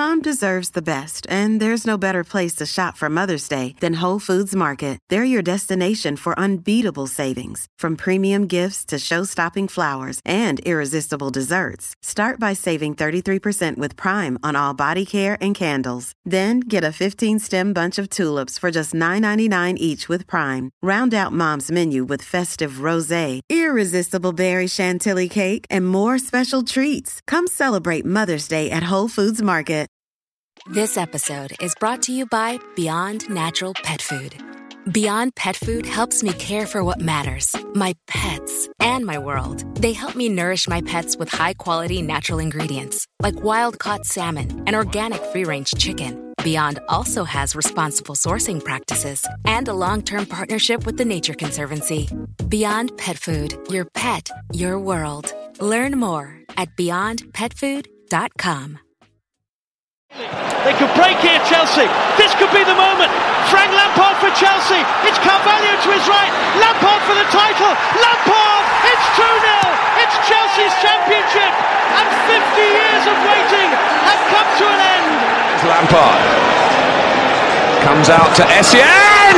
Mom deserves the best, and there's no better place to shop for Mother's Day than Whole Foods Market. They're your destination for unbeatable savings, from premium gifts to show-stopping flowers and irresistible desserts. Start by saving 33% with Prime on all body care and candles. Then get a 15-stem bunch of tulips for just $9.99 each with Prime. Round out Mom's menu with festive rosé, irresistible berry chantilly cake, and more special treats. Come celebrate Mother's Day at Whole Foods Market. This episode is brought to you by Beyond Natural Pet Food. Beyond Pet Food helps me care for what matters, my pets, and my world. They help me nourish my pets with high-quality natural ingredients, like wild-caught salmon and organic free-range chicken. Beyond also has responsible sourcing practices and a long-term partnership with the Nature Conservancy. Beyond Pet Food, your pet, your world. Learn more at beyondpetfood.com. They could break here, Chelsea. This could be the moment. Frank Lampard for Chelsea. It's Carvalho to his right. Lampard for the title. Lampard! It's 2-0. It's Chelsea's championship. And 50 years of waiting have come to an end. Lampard comes out to Essien.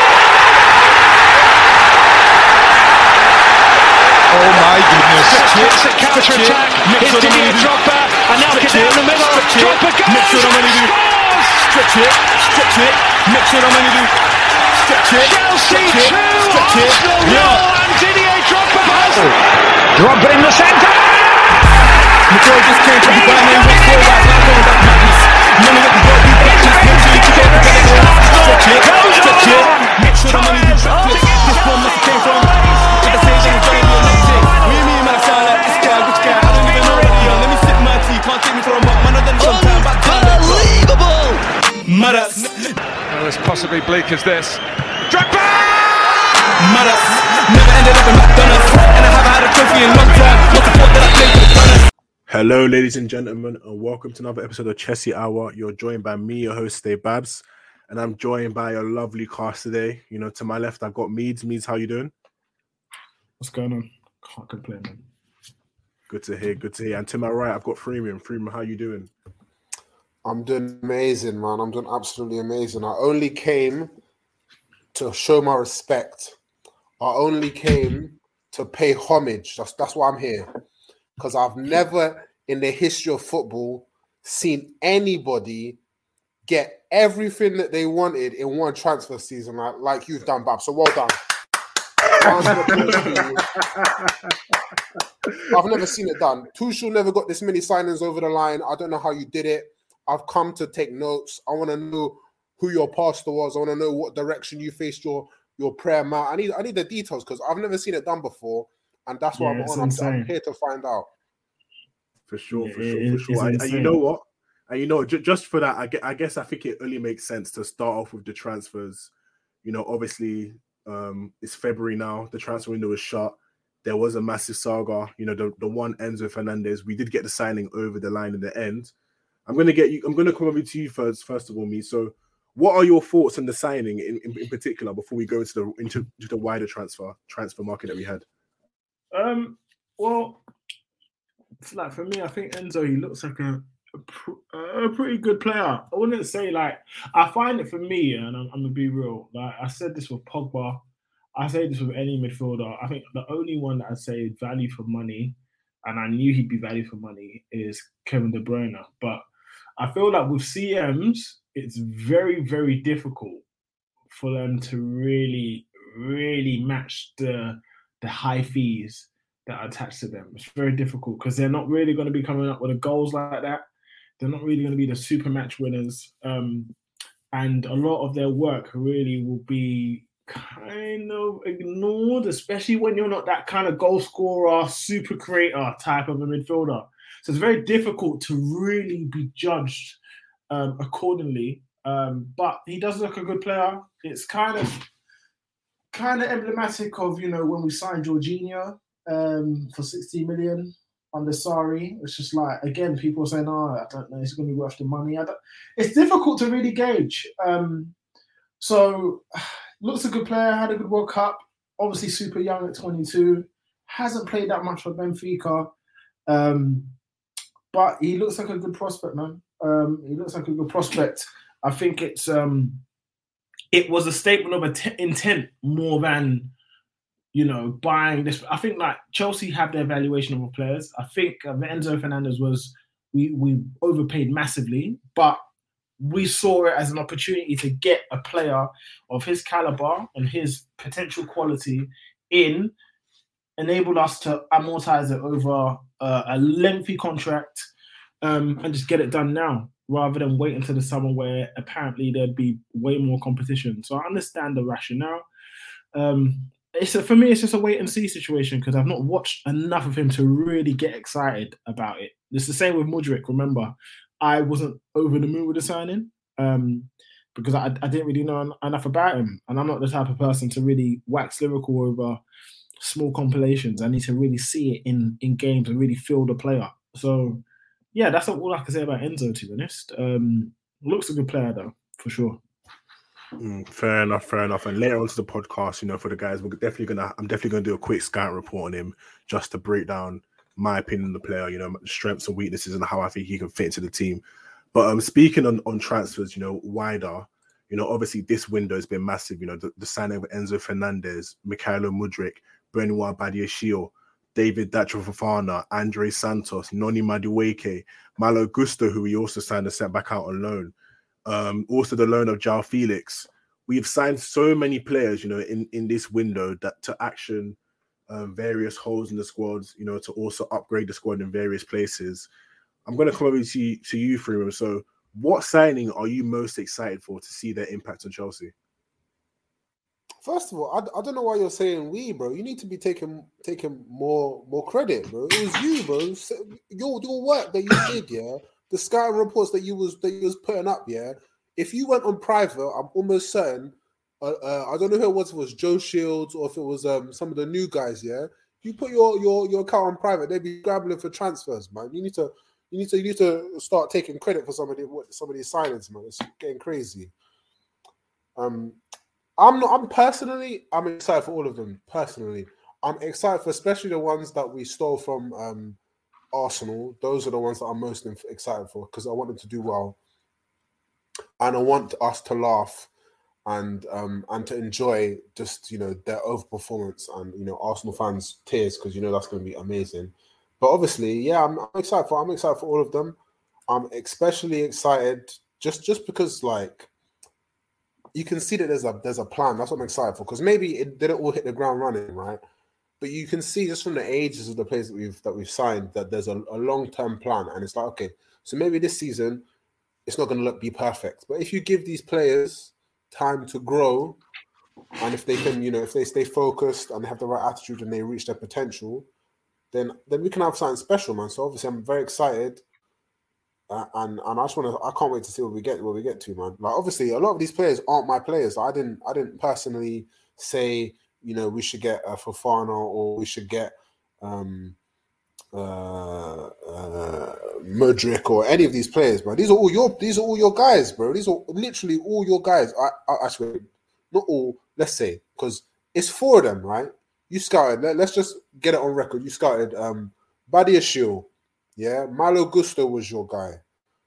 Oh my goodness. Classic counter-attack. It's Didier Drogba. And now get down the middle. Drogba goes. Scores! Stretch it. Mix it on when you do. Stretch it. Chelsea 2, Arsenal 0. And Didier Drogba has it. Drogba in the centre. McCoy just came from the ground and went forward. Now going back madness. None of it will be back. Just make sure you get it. Stretch it. Mix it on when you do. This one must have came from. If I say things, don't be elected. What do you mean, man? I sound like this guy. Which guy? I don't even know radio. Let me sip my tea. Can't take me from up. Man, I done some time back. Unbelievable! Maras. Well, as possibly bleak as this. Drogba! Maras. Never ended up in McDonald's. And I haven't had a trophy in a long time. Not the fault that I played for the Gunners. Hello, ladies and gentlemen, and welcome to another episode of Chelsea Hour. You're joined by me, your host, Stay Babs, and I'm joined by a lovely cast today. You know, to my left, I've got Meads. Meads, how you doing? What's going on? Can't complain, man. Good to hear. And to my right, I've got Freeman. Freeman, how you doing? I'm doing amazing, man. I'm doing absolutely amazing. I only came to show my respect. I only came to pay homage. That's why I'm here. Because I've never in the history of football seen anybody get everything that they wanted in one transfer season like you've done, Bab. So well done. I've never seen it done. Tuchel never got this many signings over the line. I don't know how you did it. I've come to take notes. I want to know who your pastor was. I want to know what direction you faced your prayer mat. I need the details because I've never seen it done before, and that's why I'm here to find out. For sure. And you know what? Just for that, I guess I think it only makes sense to start off with the transfers. You know, obviously, it's February now. The transfer window is shut. There was a massive saga. You know, the one Enzo Fernandez. We did get the signing over the line in the end. I'm going to come over to you first of all, me. So, what are your thoughts on the signing in particular before we go into the wider transfer market that we had? Well, like for me, I think Enzo, he looks like a pretty good player. I wouldn't say like I find it for me, and I'm gonna be real. Like I said this with Pogba, I say this with any midfielder. I think the only one that I'd say value for money, and I knew he'd be value for money, is Kevin De Bruyne. But I feel like with CMs, it's very, very difficult for them to really, really match the high fees that are attached to them. It's very difficult because they're not really going to be coming up with the goals like that. They're not really going to be the super match winners. And a lot of their work really will be kind of ignored, especially when you're not that kind of goal scorer, super creator type of a midfielder. So it's very difficult to really be judged accordingly. But he does look a good player. It's kind of emblematic of, you know, when we signed Jorginho for 60 million under Sarri. It's just like, again, people are saying, oh, I don't know, it's going to be worth the money. It's difficult to really gauge. So looks a good player, had a good World Cup, obviously super young at 22, hasn't played that much for Benfica, but he looks like a good prospect, man. He looks like a good prospect. I think it was a statement of intent more than, you know, buying this. I think like Chelsea have their valuation of our players. I think Enzo Fernandez we overpaid massively, but we saw it as an opportunity to get a player of his caliber and his potential quality in, enabled us to amortize it over a lengthy contract and just get it done now, rather than wait until the summer where apparently there'd be way more competition. So I understand the rationale. For me, it's just a wait and see situation because I've not watched enough of him to really get excited about it. It's the same with Mudryk. Remember, I wasn't over the moon with the signing because I didn't really know enough about him, and I'm not the type of person to really wax lyrical over small compilations. I need to really see it in games and really feel the player. So yeah, that's all I can say about Enzo, to be honest. Looks a good player though, for sure. Fair enough. And later on to the podcast, you know, for the guys, I'm definitely gonna do a quick scout report on him just to break down my opinion on the player, you know, strengths and weaknesses and how I think he can fit into the team. But speaking on transfers, you know, wider, you know, obviously this window has been massive. You know, the signing of Enzo Fernandez, Mykhailo Mudryk, Benoit Badiashile, David Datro Fofana, Andre Santos, Noni Madueke, Malo Gusto, who we also signed and sent back out on loan. Also the loan of João Felix. We've signed so many players, you know, in this window that to action various holes in the squads, you know, to also upgrade the squad in various places. I'm going to come over to you, Freeman. So what signing are you most excited for to see their impact on Chelsea? First of all, I don't know why you're saying we, bro. You need to be taking more credit, bro. It was you, bro. Your work that you did, yeah. The scouting reports that you was putting up, yeah. If you went on private, I'm almost certain. I don't know who it was. If it was Joe Shields or if it was some of the new guys, yeah. You put your account on private, they'd be grabbing for transfers, man. You need to start taking credit for some of these signings, man. It's getting crazy. I'm excited for all of them. Personally, I'm excited for especially the ones that we stole from Arsenal. Those are the ones that I'm most excited for because I want them to do well, and I want us to laugh and to enjoy just, you know, their overperformance and, you know, Arsenal fans' tears because, you know, that's going to be amazing. But obviously, yeah, I'm excited for all of them. I'm especially excited just because, like, you can see that there's a plan. That's what I'm excited for because maybe it didn't all hit the ground running, right? But you can see just from the ages of the players that we've signed that there's a long-term plan, and it's like, okay, so maybe this season it's not going to be perfect, but if you give these players time to grow, and if they can, you know, if they stay focused and they have the right attitude and they reach their potential, then we can have something special, man. So obviously, I'm very excited, and I can't wait to see where we get to, man. Like obviously, a lot of these players aren't my players. I didn't personally say, you know, we should get Fofana or we should get Mudryk or any of these players, bro. These are all your guys, bro. These are literally all your guys. I swear, not all. Let's say because it's 4 of them, right? You scouted. Let's just get it on record. You scouted Badiashile, yeah. Malo Gusto was your guy.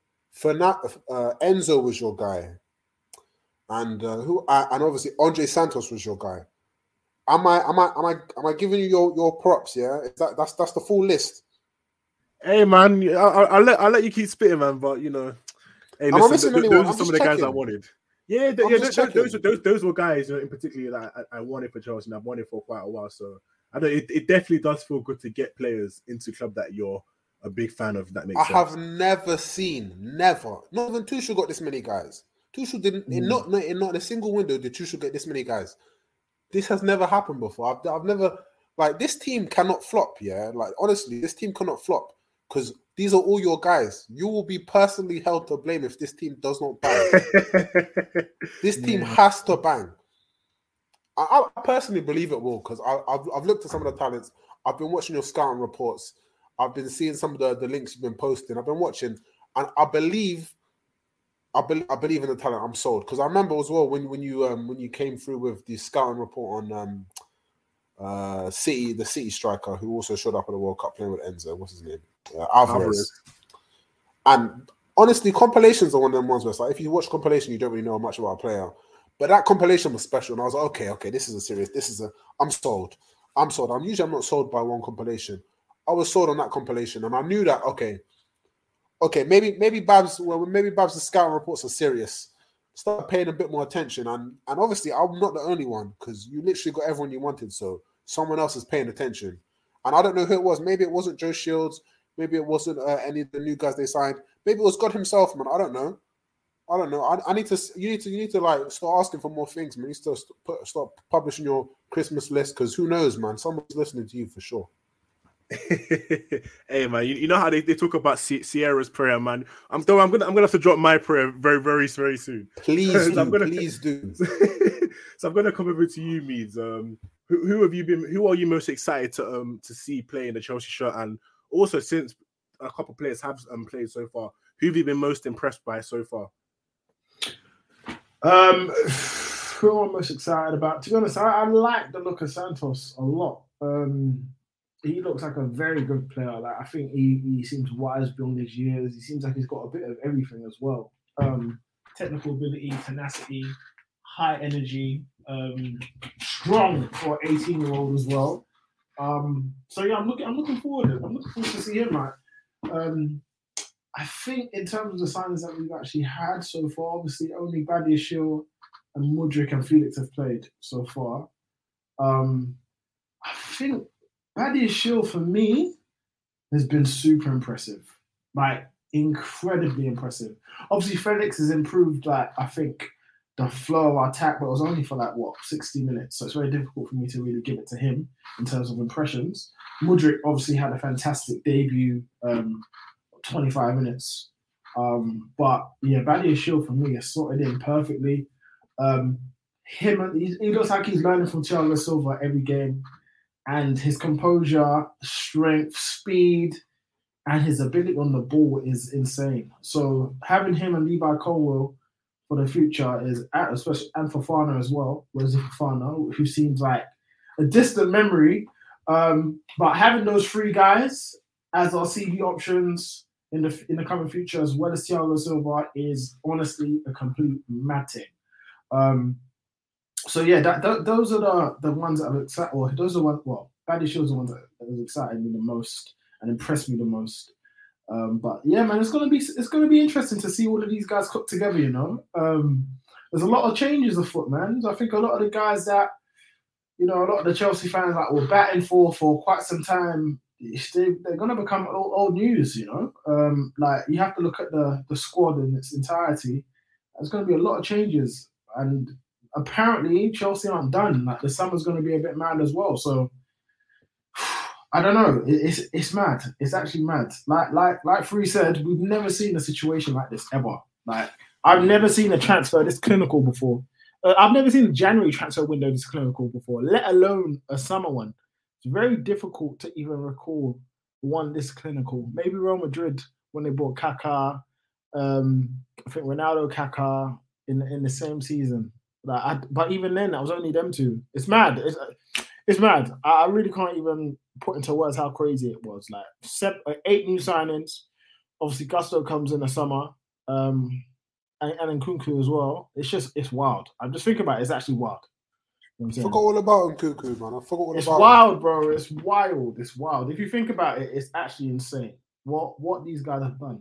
Enzo was your guy, and and obviously Andre Santos was your guy. Am I giving you your props? Yeah, that's the full list. Hey man, I'll let you keep spitting, man. But you know, hey, listen, those are some of the guys I wanted. Yeah, those were guys, you know, in particular that I wanted for Chelsea, and I've wanted for quite a while. So I know it definitely does feel good to get players into the club that you're a big fan of. That makes sense. I have never seen, not even Tuchel got this many guys. Tuchel didn't, not in a single window did Tuchel get this many guys. This has never happened before. I've never, like, this team cannot flop, yeah? Like, honestly, this team cannot flop because these are all your guys. You will be personally held to blame if this team does not bang. This team has to bang. I personally believe it will because I've looked at some of the talents. I've been watching your scouting reports. I've been seeing some of the links you've been posting. I've been watching, and I believe in the talent. I'm sold because I remember as well when you came through with the scouting report on the City striker who also showed up at the World Cup playing with Enzo. What's his name? Alvarez. And honestly, compilations are one of them ones where it's like, if you watch compilation, you don't really know much about a player. But that compilation was special, and I was like, okay, I'm sold. I'm not sold by one compilation. I was sold on that compilation, and I knew that, okay, maybe Babs' scouting reports are serious. Start paying a bit more attention, and obviously I'm not the only one, because you literally got everyone you wanted, so someone else is paying attention. And I don't know who it was. Maybe it wasn't Joe Shields. Maybe it wasn't any of the new guys they signed. Maybe it was God himself, man. I don't know. You need to like start asking for more things, man. You need to start publishing your Christmas list, because who knows, man? Someone's listening to you for sure. Hey, man, you know how they talk about Sierra's prayer, man. I'm gonna have to drop my prayer very, very, very soon. Please do. So I'm gonna come over to you, Meads. Who are you most excited to see play in the Chelsea shirt? And also, since a couple of players have played so far, who have you been most impressed by so far? Who am I most excited about? To be honest, I like the look of Santos a lot. He looks like a very good player. Like, I think he seems wise beyond his years. He seems like he's got a bit of everything as well. Technical ability, tenacity, high energy, strong for an 18-year-old as well. So yeah, I'm looking forward. I'm looking forward to see him, man. I think in terms of the signings that we've actually had so far, obviously only Badiashile and Mudryk and Felix have played so far. I think Badiashile for me has been super impressive, like incredibly impressive. Obviously, Felix has improved, like, I think the flow of attack, but it was only for 60 minutes, so it's very difficult for me to really give it to him in terms of impressions. Mudryk obviously had a fantastic debut, 25 minutes. But yeah, Badiashile for me is sorted in perfectly. He looks like he's learning from Thiago Silva every game, and his composure, strength, speed, and his ability on the ball is insane. So having him and Levi Colwill for the future is, especially, and Fofana as well, Fofana, who seems like a distant memory. But having those three guys as our CV options in the coming future, as well as Thiago Silva, is honestly a complete mad thing. So yeah, those are the ones that I'm excited. Well, those are the ones. Well, Badiashile's the ones that has excited me the most and impressed me the most. But yeah, man, it's gonna be interesting to see all of these guys cook together. You know, there's a lot of changes afoot, man. I think a lot of the guys that, a lot of the Chelsea fans were batting for quite some time, they're gonna become old news. You have to look at the squad in its entirety. There's gonna be a lot of changes, and apparently Chelsea aren't done. Like, the summer's gonna be a bit mad as well. So I don't know. It's mad. It's actually mad. Like Free said, we've never seen a situation like this ever. Like, I've never seen a transfer this clinical before. I've never seen a January transfer window this clinical before, let alone a summer one. It's very difficult to even recall one this clinical. Maybe Real Madrid when they bought Kaká. I think Ronaldo, Kaká in the same season. But even then, that was only them two. It's mad. It's mad. I really can't even put into words how crazy it was. Like 8 new signings. Obviously, Gusto comes in the summer, and Nkunku as well. It's wild. I'm just thinking about it. It's actually wild. I forgot all about Nkunku, man. It's wild, bro. It's wild. It's wild. If you think about it, it's actually insane what these guys have done.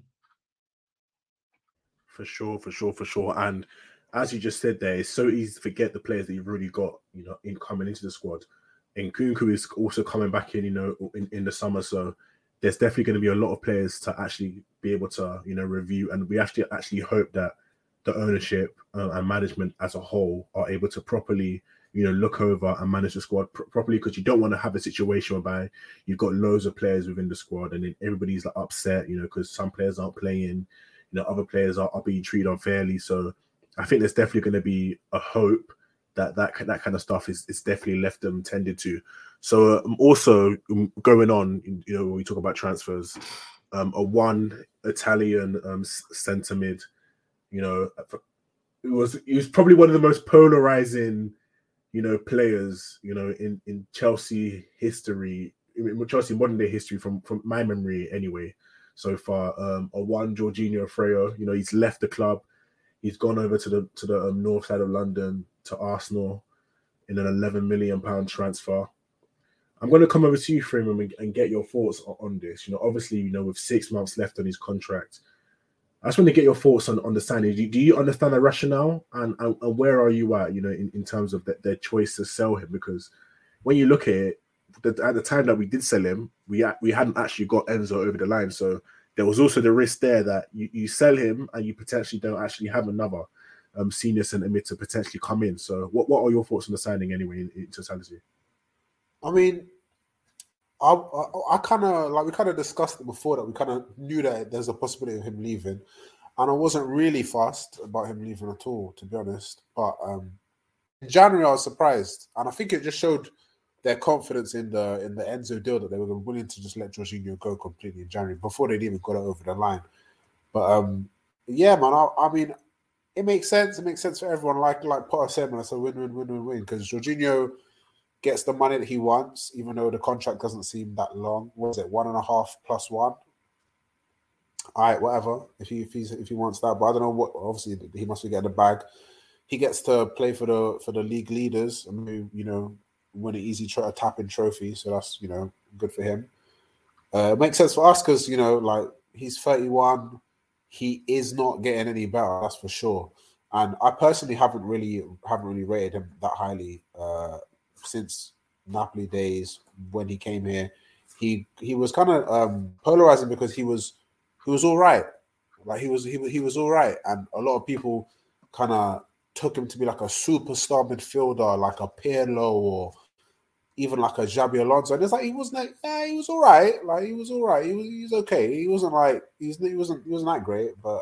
For sure. And as you just said there, it's so easy to forget the players that you've already got, in coming into the squad. And Nkunku is also coming back in, in the summer. So there's definitely going to be a lot of players to actually be able to, review. And we actually hope that the ownership and management as a whole are able to properly, look over and manage the squad properly, because you don't want to have a situation whereby you've got loads of players within the squad and then everybody's upset, because some players aren't playing, other players are being treated unfairly. So I think there's definitely going to be a hope that kind of stuff is definitely left them tended to. So also going on, when we talk about transfers, a one Italian centre mid, he was probably one of the most polarizing, players, in Chelsea history, Chelsea modern day history from my memory anyway. so far. One Jorginho Freyo, you know, he's left the club. He's gone over to the north side of London to Arsenal in an £11 million transfer. I'm going to come over to you, Freeman, and get your thoughts on this. You know, obviously, you know, with 6 months left on his contract, I just want to get your thoughts on the signing. Do you understand the rationale, and where are you at, you know, in terms of their choice to sell him? Because when you look at it, at the time that we did sell him, we hadn't actually got Enzo over the line. So there was also the risk there that you sell him and you potentially don't actually have another senior centre mid to potentially come in. So what are your thoughts on the signing anyway in totality? I mean, I kind of, like, we kind of discussed it before, that we kind of knew that there's a possibility of him leaving, and I wasn't really fussed about him leaving at all, to be honest. But in January, I was surprised, and I think it just showed their confidence in the Enzo deal, that they were willing to just let Jorginho go completely in January before they'd even got it over the line. But yeah, man, I mean, it makes sense. It makes sense for everyone. Like Potter said, man, it's a win-win-win-win, because Jorginho gets the money that he wants, even though the contract doesn't seem that long. What is it, 1.5 + 1? All right, whatever. If he wants that, but I don't know what. Obviously, he must be getting the bag. He gets to play for the league leaders, and you know, win an easy tap-in trophy. So that's, you know, good for him. It makes sense for us because, you know, like, he's 31. He is not getting any better, that's for sure. And I personally haven't really rated him that highly since Napoli days when he came here. He was kind of polarizing because he was all right. Like, he was all right, and a lot of people kind of took him to be like a superstar midfielder, like a Pirlo or even like a Xabi Alonso. And it's like, he wasn't. He was all right. Like, he was all right. He was okay. He wasn't like he wasn't that great. But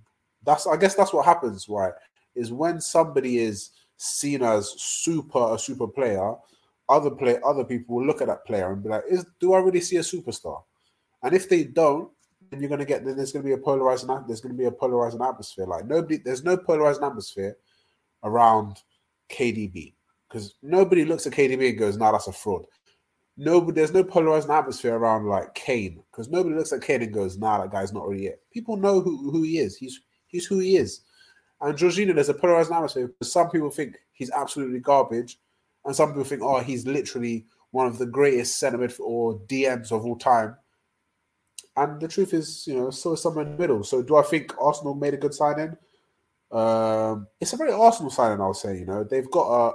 I guess that's what happens, right? Is when somebody is seen as a super player, other people will look at that player and be like, do I really see a superstar? And if they don't, then there's going to be a polarizing atmosphere. Like, there's no polarizing atmosphere around KDB, because nobody looks at KDB and goes, "Nah, that's a fraud." There's no polarizing atmosphere around, like, Kane, because nobody looks at Kane and goes, "Nah, that guy's not really it." People know who he is. He's who he is. And Jorginho, there's a polarizing atmosphere because some people think he's absolutely garbage, and some people think, oh, he's literally one of the greatest centre mid or DMs of all time. And the truth is, you know, so is somewhere in the middle. So do I think Arsenal made a good signing? It's a very Arsenal signing, I'll say. You know, they've got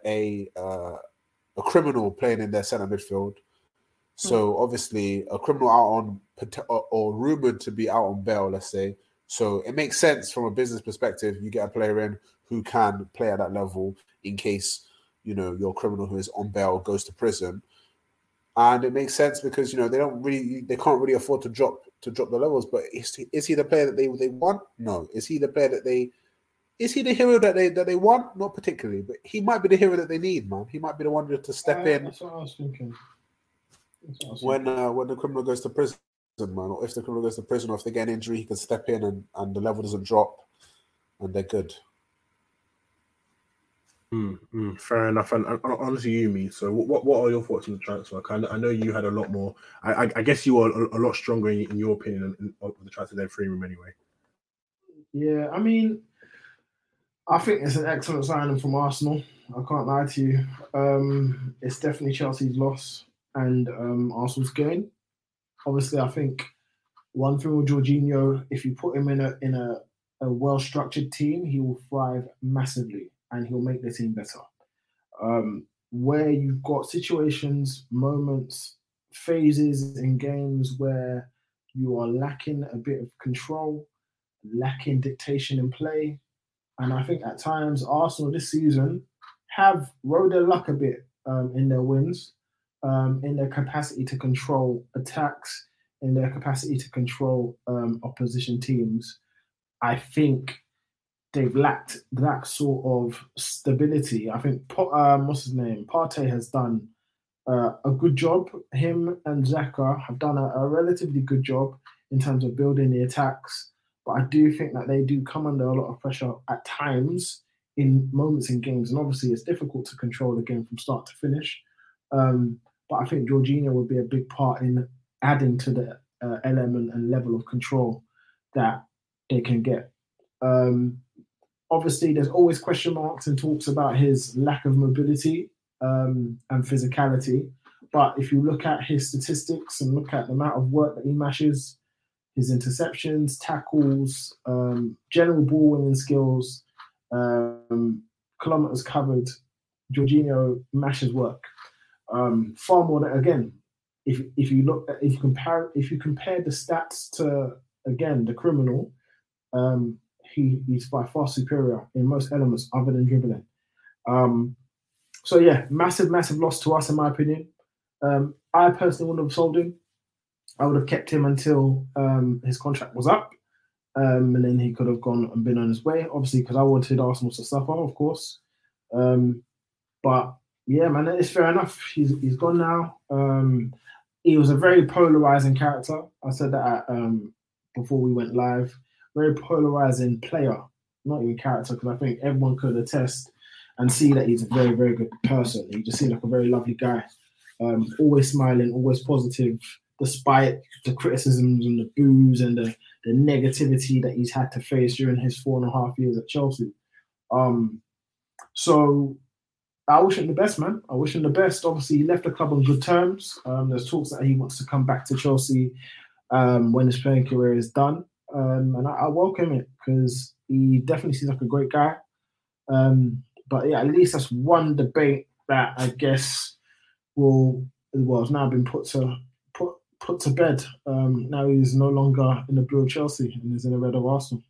a criminal playing in their centre midfield. So obviously a criminal out on, or rumoured to be out on bail, let's say. So it makes sense from a business perspective. You get a player in who can play at that level in case, you know, your criminal who is on bail goes to prison. And it makes sense because, you know, they can't really afford to drop the levels. But is he the player that they want? No. Is he the hero that they want? Not particularly. But he might be the hero that they need, man. He might be the one to step in. That's what I was thinking. When the criminal goes to prison, man, or if the criminal goes to prison, or if they get an injury, he can step in and the level doesn't drop, and they're good. Fair enough. And on to you, me. So, what are your thoughts on the transfer? I know you had a lot more. I guess you were a lot stronger in your opinion of the transfer than Freeman, anyway. Yeah, I mean, I think it's an excellent signing from Arsenal. I can't lie to you. It's definitely Chelsea's loss and Arsenal's gain. Obviously, I think one thing with Jorginho, if you put him in a well-structured team, he will thrive massively and he'll make the team better. Where you've got situations, moments, phases in games where you are lacking a bit of control, lacking dictation in play, and I think at times Arsenal this season have rode their luck a bit in their wins, in their capacity to control attacks, in their capacity to control opposition teams. I think they've lacked that sort of stability. I think, what's his name? Partey has done a good job. Him and Xhaka have done a relatively good job in terms of building the attacks. But I do think that they do come under a lot of pressure at times in moments in games. And obviously it's difficult to control the game from start to finish. But I think Jorginho would be a big part in adding to element and level of control that they can get. Obviously, there's always question marks and talks about his lack of mobility and physicality. But if you look at his statistics and look at the amount of work that he mashes, his interceptions, tackles, general ball winning skills, kilometers covered, Jorginho mashes work. Far more than, again, if you compare the stats to, again, the criminal, he's by far superior in most elements other than dribbling. So yeah, massive loss to us in my opinion. I personally wouldn't have sold him. I would have kept him until his contract was up, and then he could have gone and been on his way. Obviously, because I wanted Arsenal to suffer, of course. But yeah, man, it's fair enough. He's gone now. He was a very polarizing character. I said that before we went live. Very polarizing player, not even character, because I think everyone could attest and see that he's a very, very good person. He just seemed like a very lovely guy. Always smiling, always positive, despite the criticisms and the boos and the negativity that he's had to face during his 4.5 years at Chelsea. So I wish him the best, man. I wish him the best. Obviously, he left the club on good terms. There's talks that he wants to come back to Chelsea when his playing career is done. And I welcome it because he definitely seems like a great guy. But yeah, at least that's one debate that I guess has now been put to bed. Now he's no longer in the blue of Chelsea and he's in the red of Arsenal.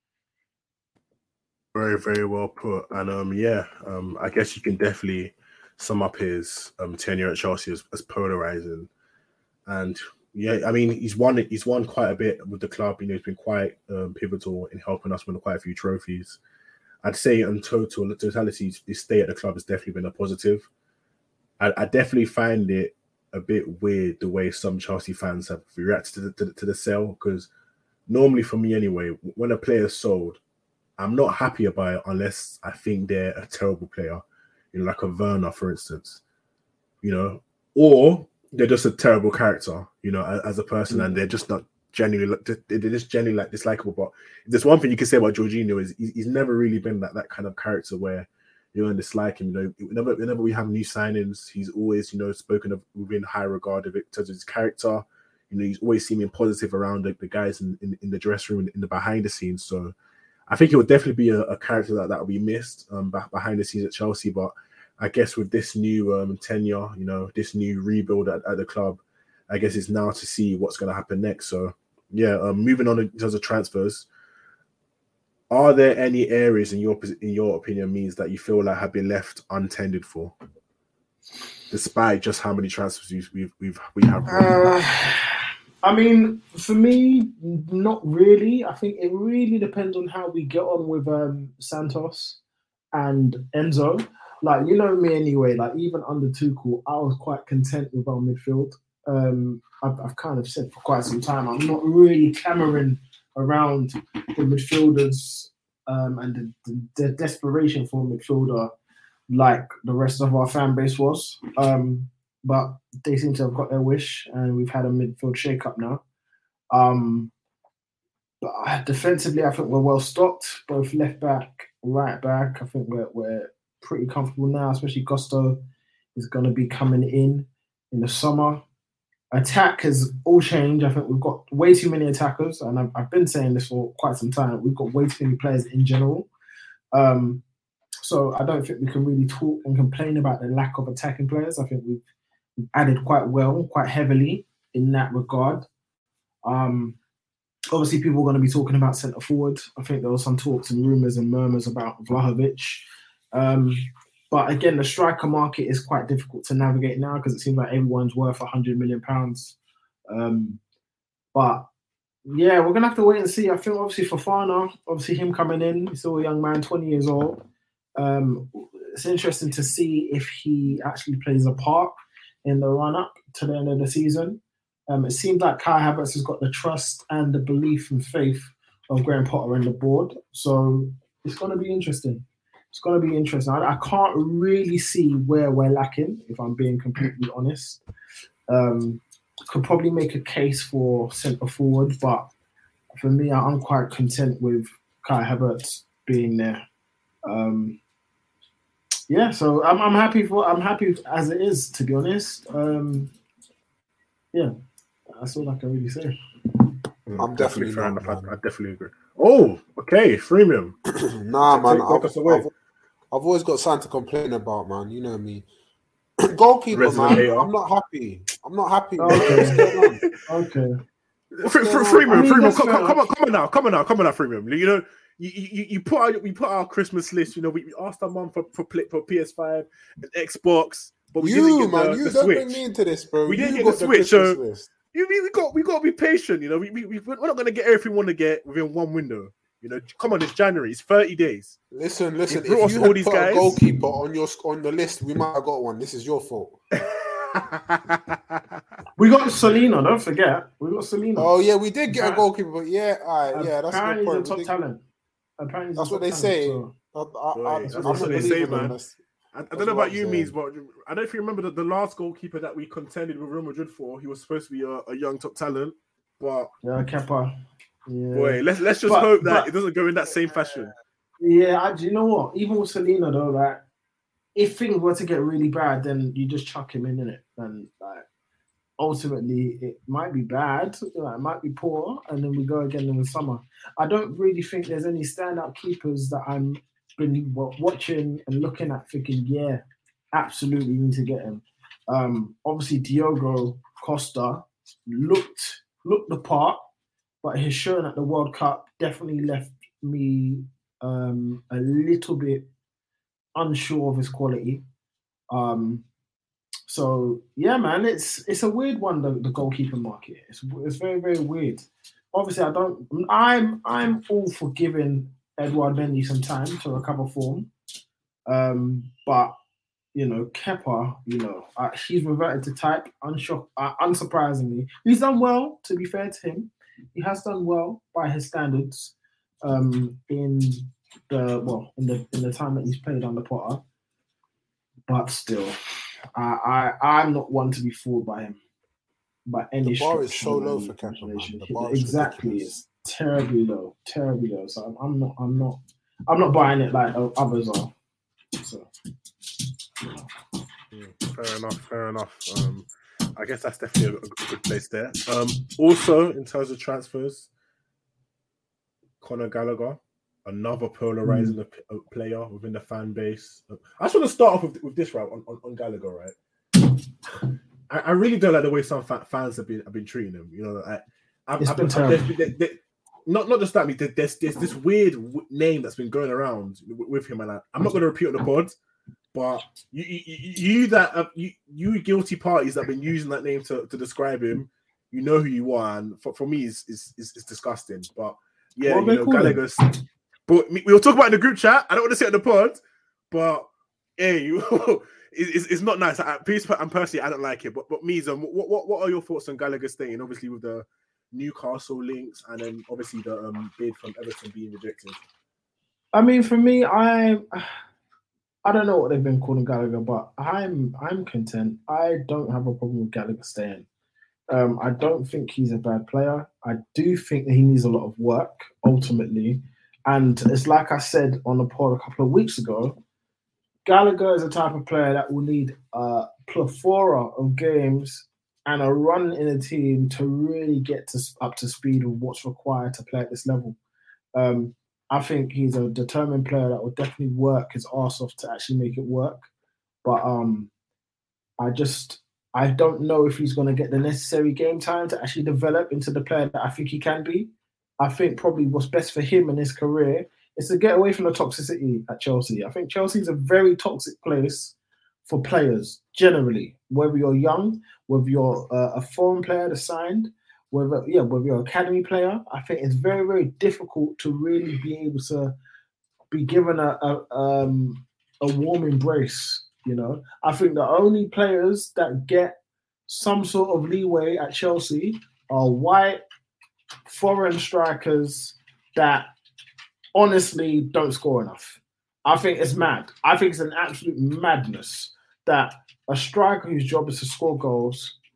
Very, very well put. And I guess you can definitely sum up his tenure at Chelsea as polarizing. And yeah, I mean, he's won quite a bit with the club. You know, he's been quite pivotal in helping us win quite a few trophies. I'd say in totality, his stay at the club has definitely been a positive. I definitely find it a bit weird the way some Chelsea fans have reacted to the sale, because normally for me anyway, when a player is sold, I'm not happy about it unless I think they're a terrible player, you know, like a Werner, for instance, you know, or they're just a terrible character, you know, as a person, and they're just not genuinely, they're just genuinely like dislikable. But if there's one thing you can say about Jorginho is he's never really been that kind of character where you don't dislike him. You know, whenever we have new signings, he's always, you know, spoken of within high regard of it in terms of his character. You know, he's always seeming positive around the guys in the dressing room, in the behind the scenes. So I think it would definitely be a character that will be missed behind the scenes at Chelsea. But I guess with this new tenure, you know, this new rebuild at the club, I guess it's now to see what's going to happen next. So, yeah, moving on in terms of transfers, are there any areas in your opinion, means that you feel like have been left untended for, despite just how many transfers we have? I mean, for me, not really. I think it really depends on how we get on with Santos and Enzo. Like, you know me anyway, like even under Tuchel, I was quite content with our midfield. I've kind of said for quite some time, I'm not really clamoring around the midfielders and the desperation for a midfielder like the rest of our fan base was. But they seem to have got their wish, and we've had a midfield shake-up now. But defensively, I think we're well stocked, both left back, right back. I think we're pretty comfortable now, especially Gusto is going to be coming in the summer. Attack has all changed. I think we've got way too many attackers, and I've been saying this for quite some time. We've got way too many players in general. So I don't think we can really talk and complain about the lack of attacking players. I think we've added quite heavily in that regard. Obviously, people are going to be talking about centre forward. I think there was some talks and rumours and murmurs about Vlahovic. But again, the striker market is quite difficult to navigate now because it seems like everyone's worth £100 million. But yeah, we're going to have to wait and see. I think obviously Fofana, obviously him coming in, he's still a young man, 20 years old. It's interesting to see if he actually plays a part in the run-up to the end of the season. It seems like Kai Havertz has got the trust and the belief and faith of Graham Potter and the board. So it's going to be interesting. It's going to be interesting. I can't really see where we're lacking, if I'm being completely honest. could probably make a case for centre forward, but for me, I'm quite content with Kai Havertz being there. Yeah, so I'm happy as it is, to be honest. Yeah, that's all I can really say. I'm definitely fair enough. I definitely agree. Oh, okay, freemium. Nah, man, I've always got something to complain about, man. You know me. Goalkeeper, man. I'm not happy. Okay. Freemium, come on now, Freemium. You know, you put our Christmas list. You know, we asked our mum for PS5 and Xbox, but we didn't get the don't Switch. bring me into this, bro. We didn't get the Switch, so we got to be patient. You know, we're not gonna get everything we want to get within one window. You know, come on, it's January. It's 30 days. Listen. If you had put a goalkeeper on the list, we might have got one. This is your fault. We got Selena, don't forget. We got Selena. Oh yeah, we did get a goalkeeper, but yeah, that's a good point. He's a top talent. That's what they say. That's what they say, man. I don't know about you, Means, but I don't know if you remember the last goalkeeper that we contended with Real Madrid for. He was supposed to be a young top talent, but Kepa. Yeah. Boy, let's just hope that it doesn't go in that same fashion. Yeah, do you know what? Even with Selena though, like if things were to get really bad, then you just chuck him in it, and like ultimately it might be bad, it might be poor, and then we go again in the summer. I don't really think there's any standout keepers that I'm been watching and looking at thinking, yeah, absolutely need to get him. Obviously Diogo Costa looked the part, but his showing at the World Cup definitely left me a little bit unsure of his quality. So yeah, man, it's a weird one, the goalkeeper market. It's very, very weird. Obviously, I'm all for giving Edouard Mendy some time to recover form. But you know, Kepa, he's reverted to type. Unsurprisingly, he's done well. To be fair to him, he has done well by his standards. In the time that he's played under Potter, but still, I'm not one to be fooled by him. By any the bar is so low for Kepa. Exactly, it's terribly low. So I'm not buying it like others are. So. Fair enough. I guess that's definitely a good place there. Also, in terms of transfers, Conor Gallagher, another polarizing player within the fan base. I just want to start off with this route on Gallagher, right? I really don't like the way some fans have been treating him. You know, not just that. There's this weird name that's been going around with him, and I'm not going to repeat on the pod. But you guilty parties that have been using that name to describe him, you know who you are, and for me, it's disgusting. But yeah, Gallagher's. But we'll talk about it in the group chat. I don't want to say it on the pod, but hey, it's not nice. Personally, I don't like it. But Mizan, what are your thoughts on Gallagher staying? Obviously, with the Newcastle links, and then obviously the bid from Everton being rejected. I mean, for me, I don't know what they've been calling Gallagher, but I'm content. I don't have a problem with Gallagher staying. I don't think he's a bad player. I do think that he needs a lot of work, ultimately. And it's like I said on the pod a couple of weeks ago, Gallagher is a type of player that will need a plethora of games and a run in a team to really get up to speed with what's required to play at this level. I think he's a determined player that will definitely work his arse off to actually make it work. But I don't know if he's going to get the necessary game time to actually develop into the player that I think he can be. I think probably what's best for him in his career is to get away from the toxicity at Chelsea. I think Chelsea is a very toxic place for players, generally. Whether you're young, whether you're a foreign player that's signed, whether you're an academy player, I think it's very, very difficult to really be able to be given a warm embrace. You know, I think the only players that get some sort of leeway at Chelsea are white foreign strikers that honestly don't score enough. I think it's mad. I think it's an absolute madness that a striker whose job is to score goals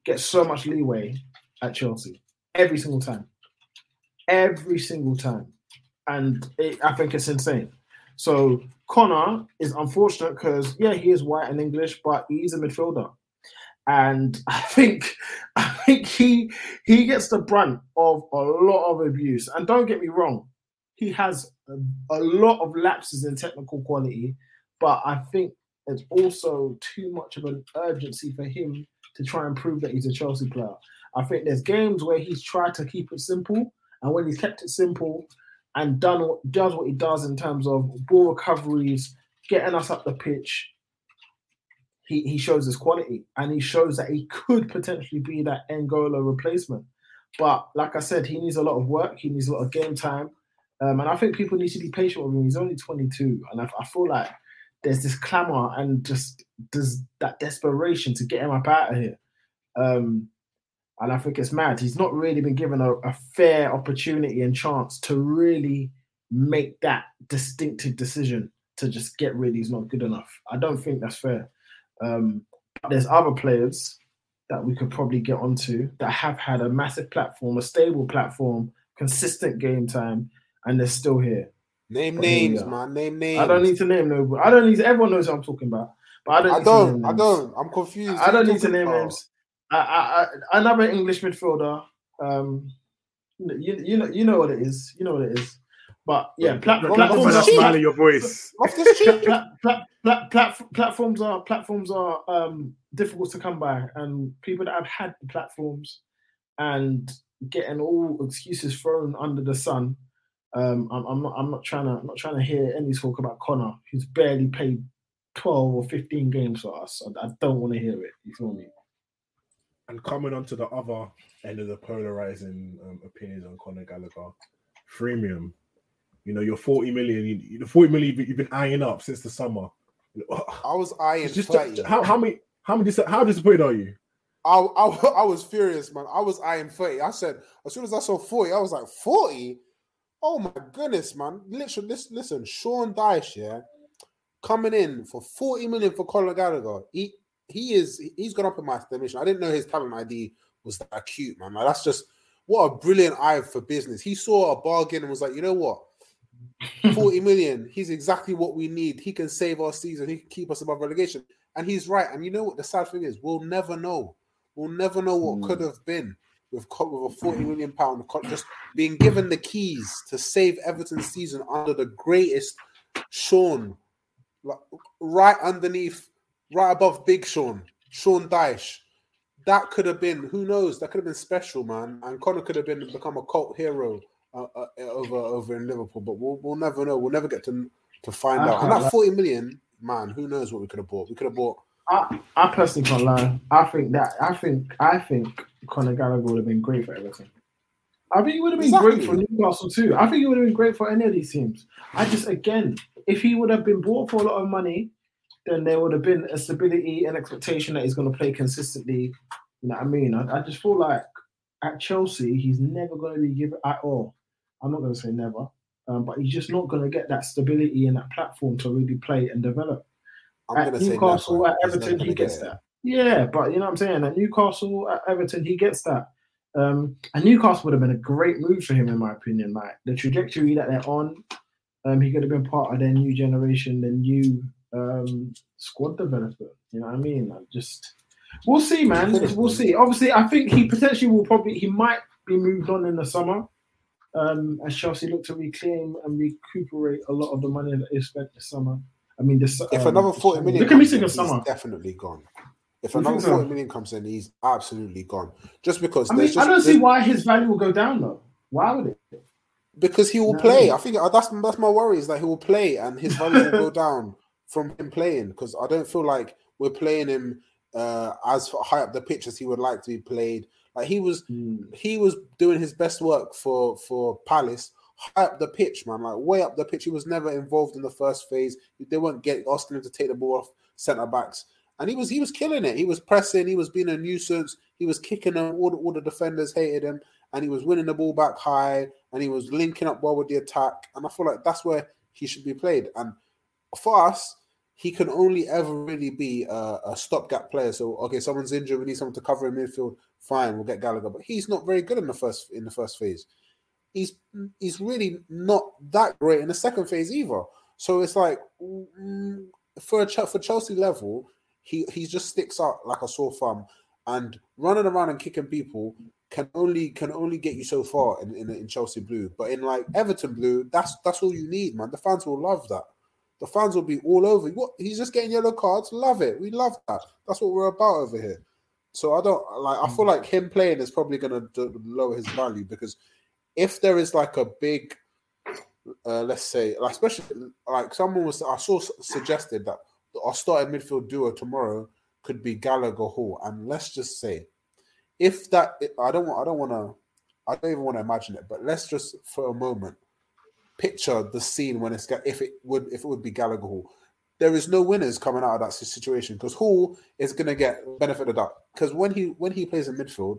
gets so much leeway at Chelsea every single time. Every single time. And I think it's insane. So Connor is unfortunate because, yeah, he is white and English, but he's a midfielder. And I think he gets the brunt of a lot of abuse. And don't get me wrong, he has a lot of lapses in technical quality, but I think there's also too much of an urgency for him to try and prove that he's a Chelsea player. I think there's games where he's tried to keep it simple, and when he's kept it simple and does what he does in terms of ball recoveries, getting us up the pitch, he shows his quality, and he shows that he could potentially be that N'Golo replacement. But like I said, he needs a lot of work. He needs a lot of game time. And I think people need to be patient with him. He's only 22. And I feel like there's this clamour and just there's that desperation to get him up out of here. And I think it's mad. He's not really been given a fair opportunity and chance to really make that distinctive decision to just get rid. He's not good enough. I don't think that's fair. But there's other players that we could probably get onto that have had a massive platform, a stable platform, consistent game time, and they're still here. Name names, man. Name names. I don't need to name no. I don't need to, everyone knows what I'm talking about. But I don't. I'm confused. I don't need to name names. Another English midfielder. You know what it is. You know what it is. But yeah, platforms are smile in your voice. Platforms are difficult to come by, and people that have had the platforms and getting all excuses thrown under the sun. I'm not trying to hear any talk about Connor, who's barely played 12 or 15 games for us. I don't want to hear it. You feel me? And coming on to the other end of the polarizing opinions on Conor Gallagher, freemium. You know, you're 40 million. The 40 million you've been eyeing up since the summer. I was eyeing 30. How disappointed are you? I was furious, man. I was eyeing 30. I said, as soon as I saw 40, I was like, 40? Oh my goodness, man. Literally, listen, Sean Dyche, yeah, coming in for 40 million for Conor Gallagher. He's gone up in my estimation. I didn't know his talent ID was that cute, man. Like, that's just what a brilliant eye for business. He saw a bargain and was like, you know what? 40 million, he's exactly what we need. He can save our season, he can keep us above relegation. And he's right. And you know what the sad thing is? We'll never know. We'll never know what could have been with a £40 million just being given the keys to save Everton's season under the greatest Sean, like, right above Big Sean Dyche. That could have been, who knows? That could have been special, man. And Conor could have become a cult hero over in Liverpool. But we'll never know. We'll never get to find out. And that 40 million, man, who knows what we could have bought? We could have bought. I personally can't lie. I think Conor Gallagher would have been great for Everton. I think he would have been great for Newcastle too. I think he would have been great for any of these teams. If he would have been bought for a lot of money, then there would have been a stability and expectation that he's going to play consistently. You know what I mean? I just feel like at Chelsea, he's never going to be given at all. I'm not going to say never, but he's just not going to get that stability and that platform to really play and develop. At Newcastle, at Everton, he gets that. Yeah, but you know what I'm saying? At Newcastle, at Everton, he gets that. And Newcastle would have been a great move for him, in my opinion. Like the trajectory that they're on, he could have been part of their new generation, their new squad development. You know what I mean? We'll see, man. We'll see. Obviously, I think he potentially he might be moved on in the summer. As Chelsea look to reclaim and recuperate a lot of the money that they spent this summer. I mean, if another 40 million comes in, he's definitely gone. If another 40 million comes in, he's absolutely gone. Just because I don't see why his value will go down though. Why would it? Because he will play. I think that's my worry is that he will play and his value will go down from him playing. Because I don't feel like we're playing him as high up the pitch as he would like to be played. Like he was doing his best work for Palace. High up the pitch, man, like way up the pitch. He was never involved in the first phase. They weren't asking him to take the ball off centre backs, and he was killing it. He was pressing. He was being a nuisance. He was kicking them. All the defenders hated him, and he was winning the ball back high, and he was linking up well with the attack. And I feel like that's where he should be played. And for us, he can only ever really be a stopgap player. So, okay, someone's injured, we need someone to cover in midfield. Fine, we'll get Gallagher. But he's not very good in the first phase. He's really not that great in the second phase either. So it's like for Chelsea level, he just sticks out like a sore thumb, and running around and kicking people can only get you so far in Chelsea blue. But in like Everton blue, that's all you need, man. The fans will love that. The fans will be all over. What? He's just getting yellow cards. Love it. We love that. That's what we're about over here. So I feel like him playing is probably going to lower his value, because if there is like a big, let's say, like especially like I saw suggested that our starting midfield duo tomorrow could be Gallagher Hall, and let's just say, if that, I don't even want to imagine it, but let's just for a moment picture the scene when if it would be Gallagher Hall. There is no winners coming out of that situation, because Hall is going to get benefit of that, because when he plays in midfield,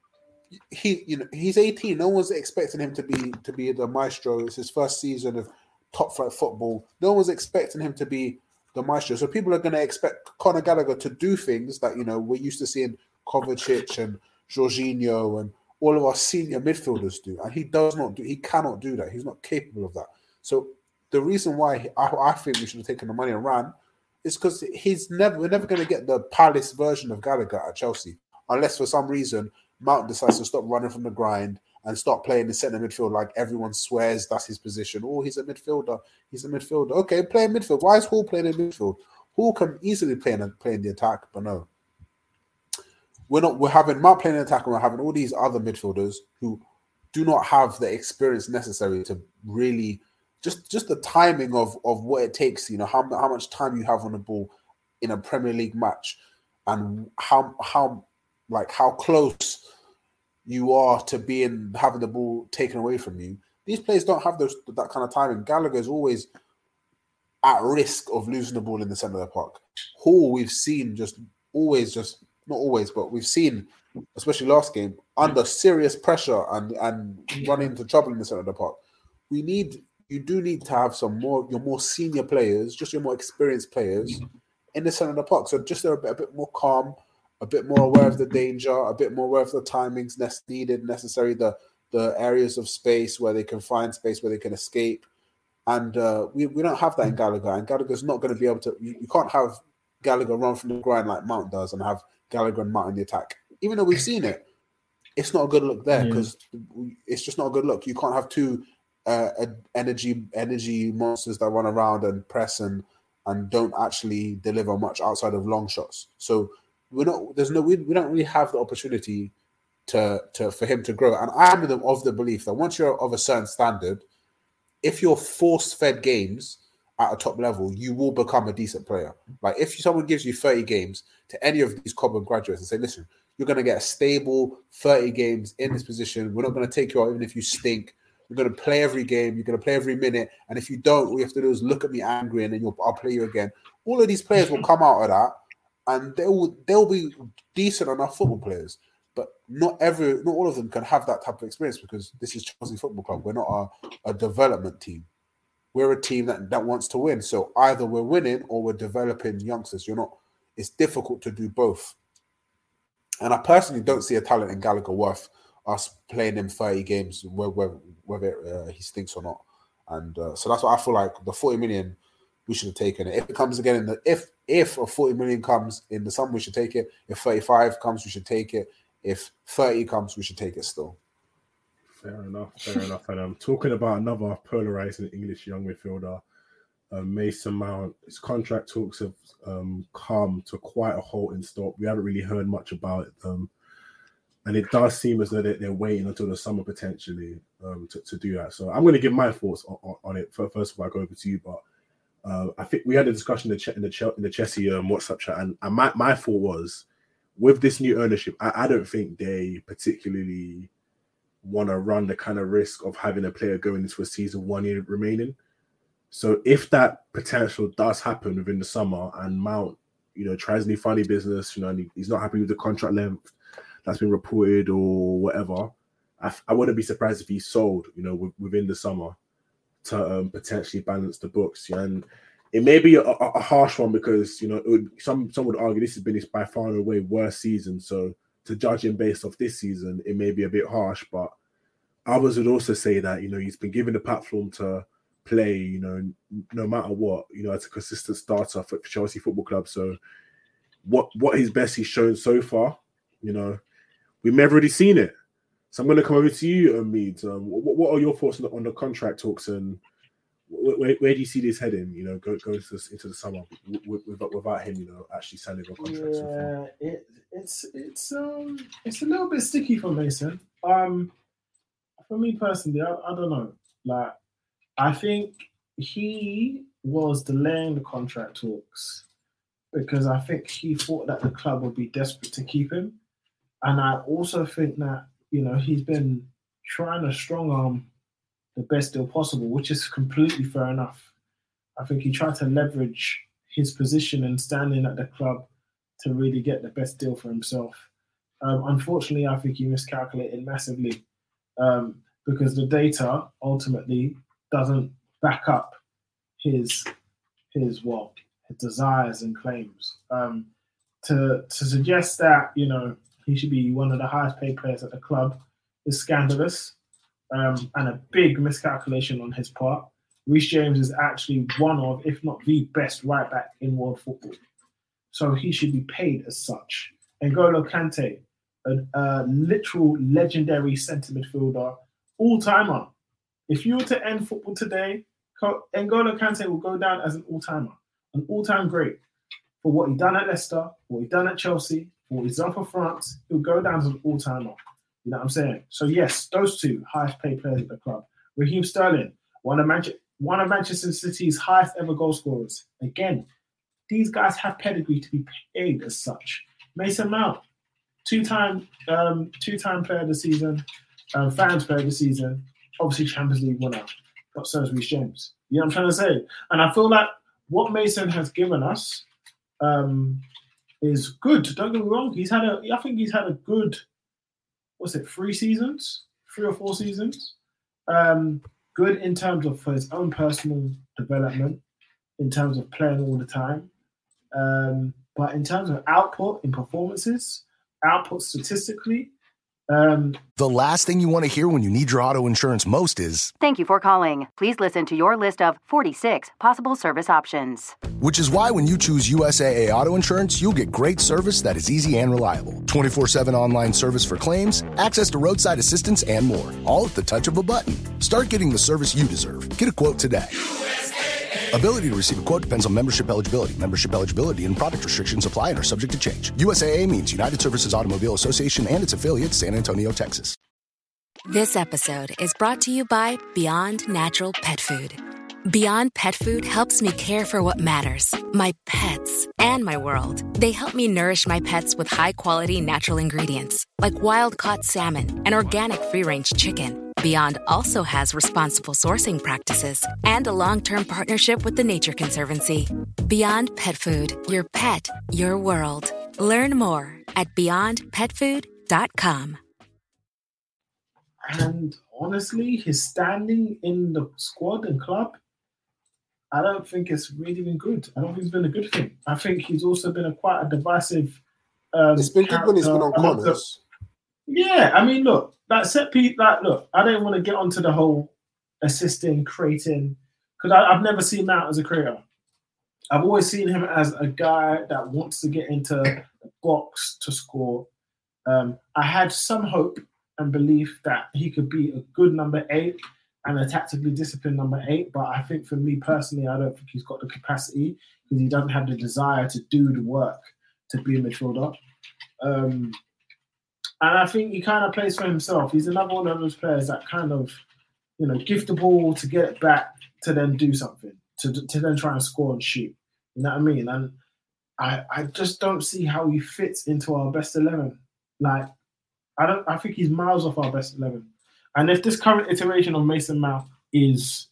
he's 18. No one's expecting him to be the maestro. It's his first season of top flight football. No one's expecting him to be the maestro. So people are going to expect Conor Gallagher to do things that we're used to seeing Kovacic and Jorginho and all of our senior midfielders do, and he cannot do that. He's not capable of that. So the reason why I think we should have taken the money and ran is because we're never going to get the Palace version of Gallagher at Chelsea, unless for some reason Mount decides to stop running from the grind and start playing the centre midfield like everyone swears that's his position. Oh, he's a midfielder. Okay, play in midfield. Why is Hall playing in midfield? Hall can easily play in the attack, but no. We're having Mount playing in attack, and we're having all these other midfielders who do not have the experience necessary to really just the timing of what it takes, how much time you have on the ball in a Premier League match, and how close you are to having the ball taken away from you. These players don't have that kind of timing. Gallagher is always at risk of losing the ball in the centre of the park. Hall, we've seen not always, but we've seen, especially last game, under serious pressure and run into trouble in the centre of the park. You do need to have your more senior players, just your more experienced players in the centre of the park. So just they're a bit more calm, a bit more aware of the danger, a bit more aware of the timings necessary, the areas of space where they can find space, where they can escape. And we don't have that in Gallagher. And Gallagher's not going to be able to... You can't have Gallagher run from the grind like Mount does and have Gallagher and Mount in the attack. Even though we've seen it, it's not a good look there, because it's just not a good look. You can't have two energy monsters that run around and press and don't actually deliver much outside of long shots. So we don't really have the opportunity for him to grow. And I am of the belief that once you're of a certain standard, if you're force-fed games at a top level, you will become a decent player. Like if someone gives you 30 games to any of these Cobham graduates and say, listen, you're going to get a stable 30 games in this position. We're not going to take you out even if you stink. You're going to play every game. You're going to play every minute. And if you don't, all you have to do is look at me angry and then I'll play you again. All of these players will come out of that and they'll be decent enough football players. But not all of them can have that type of experience, because this is Chelsea Football Club. We're not a development team. We're a team that wants to win. So either we're winning or we're developing youngsters. It's difficult to do both. And I personally don't see a talent in Gallagher worth us playing him 30 games, whether he stinks or not. And so that's why I feel like the 40 million, we should have taken it. If it comes again if a 40 million comes in the summer, we should take it. If 35 comes, we should take it. If 30 comes, we should take it still. Fair enough. And I'm talking about another polarizing English young midfielder, Mason Mount. His contract talks have come to quite a halting stop. We haven't really heard much about it, and it does seem as though they're waiting until the summer potentially to do that. So I'm going to give my thoughts on it. First of all, I go over to you, but I think we had a discussion in the Chelsea WhatsApp chat, and my thought was, with this new ownership, I don't think they particularly want to run the kind of risk of having a player going into a season 1 year remaining. So if that potential does happen within the summer and Mount, tries any funny business, and he's not happy with the contract length that's been reported or whatever, I wouldn't be surprised if he's sold, within the summer to potentially balance the books. And it may be a harsh one because some would argue this has been his by far and away worst season. So to judge him based off this season, it may be a bit harsh. But others would also say that he's been given the platform to play, no matter what, as a consistent starter for Chelsea Football Club. So what his best he's shown so far, we've never really seen it. So I'm going to come over to you, Mead. What are your thoughts on the contract talks, and where do you see this heading? Going into the summer without him, actually signing a contract. So far. It's a little bit sticky for Mason. For me personally, I don't know. Like, I think he was delaying the contract talks because I think he thought that the club would be desperate to keep him, and I also think that he's been trying to strong arm the best deal possible, which is completely fair enough. I think he tried to leverage his position and standing at the club to really get the best deal for himself. Unfortunately, I think he miscalculated massively because the data ultimately doesn't back up his desires and claims. To suggest that he should be one of the highest paid players at the club is scandalous. And a big miscalculation on his part. Reece James is actually one of, if not the best right back in world football. So he should be paid as such. N'Golo Kante, a literal legendary centre midfielder, all-timer. If you were to end football today, N'Golo Kante will go down as an all-timer, an all-time great. For what he done at Leicester, what he done at Chelsea, for what he's done for France, he'll go down as an all-timer. You know what I'm saying? So yes, those two highest paid players at the club. Raheem Sterling, one of Manchester City's highest ever goal scorers. Again, these guys have pedigree to be paid as such. Mason Mount, two-time player of the season, fans player of the season, obviously Champions League winner, but so is Reece James. You know what I'm trying to say? And I feel like what Mason has given us is good. Don't get me wrong. I think he's had a good, 3 or 4 seasons. Good in terms of for his own personal development, in terms of playing all the time. But in terms of output in performances, output statistically. The last thing you want to hear when you need your auto insurance most is, "Thank you for calling. Please listen to your list of 46 possible service options." Which is why when you choose USAA Auto Insurance, you'll get great service that is easy and reliable. 24/7 online service for claims, access to roadside assistance, and more. All at the touch of a button. Start getting the service you deserve. Get a quote today. Ability to receive a quote depends on membership eligibility. Membership eligibility and product restrictions apply and are subject to change. USAA means United Services Automobile Association and its affiliates, San Antonio, Texas. This episode is brought to you by Beyond Natural Pet Food. Beyond Pet Food helps me care for what matters, my pets, and my world. They help me nourish my pets with high-quality natural ingredients, like wild-caught salmon and organic free-range chicken. Beyond also has responsible sourcing practices and a long-term partnership with the Nature Conservancy. Beyond Pet Food, your pet, your world. Learn more at beyondpetfood.com. And honestly, his standing in the squad and club, I don't think it's really been good. I don't think it's been a good thing. I think he's also been quite a divisive. It's been good when he's been on corners. Yeah, I mean, look, that set piece. Look, I don't want to get onto the whole assisting, creating, because I've never seen Mount as a creator. I've always seen him as a guy that wants to get into the box to score. I had some hope and belief that he could be a good number 8 and a tactically disciplined number 8. But I think for me personally, I don't think he's got the capacity because he doesn't have the desire to do the work to be a midfielder. And I think he kind of plays for himself. He's another one of those players that kind of, give the ball to get it back to then do something, to then try and score and shoot. You know what I mean? And I just don't see how he fits into our best 11. Like, I think he's miles off our best 11. And if this current iteration of Mason Mount is,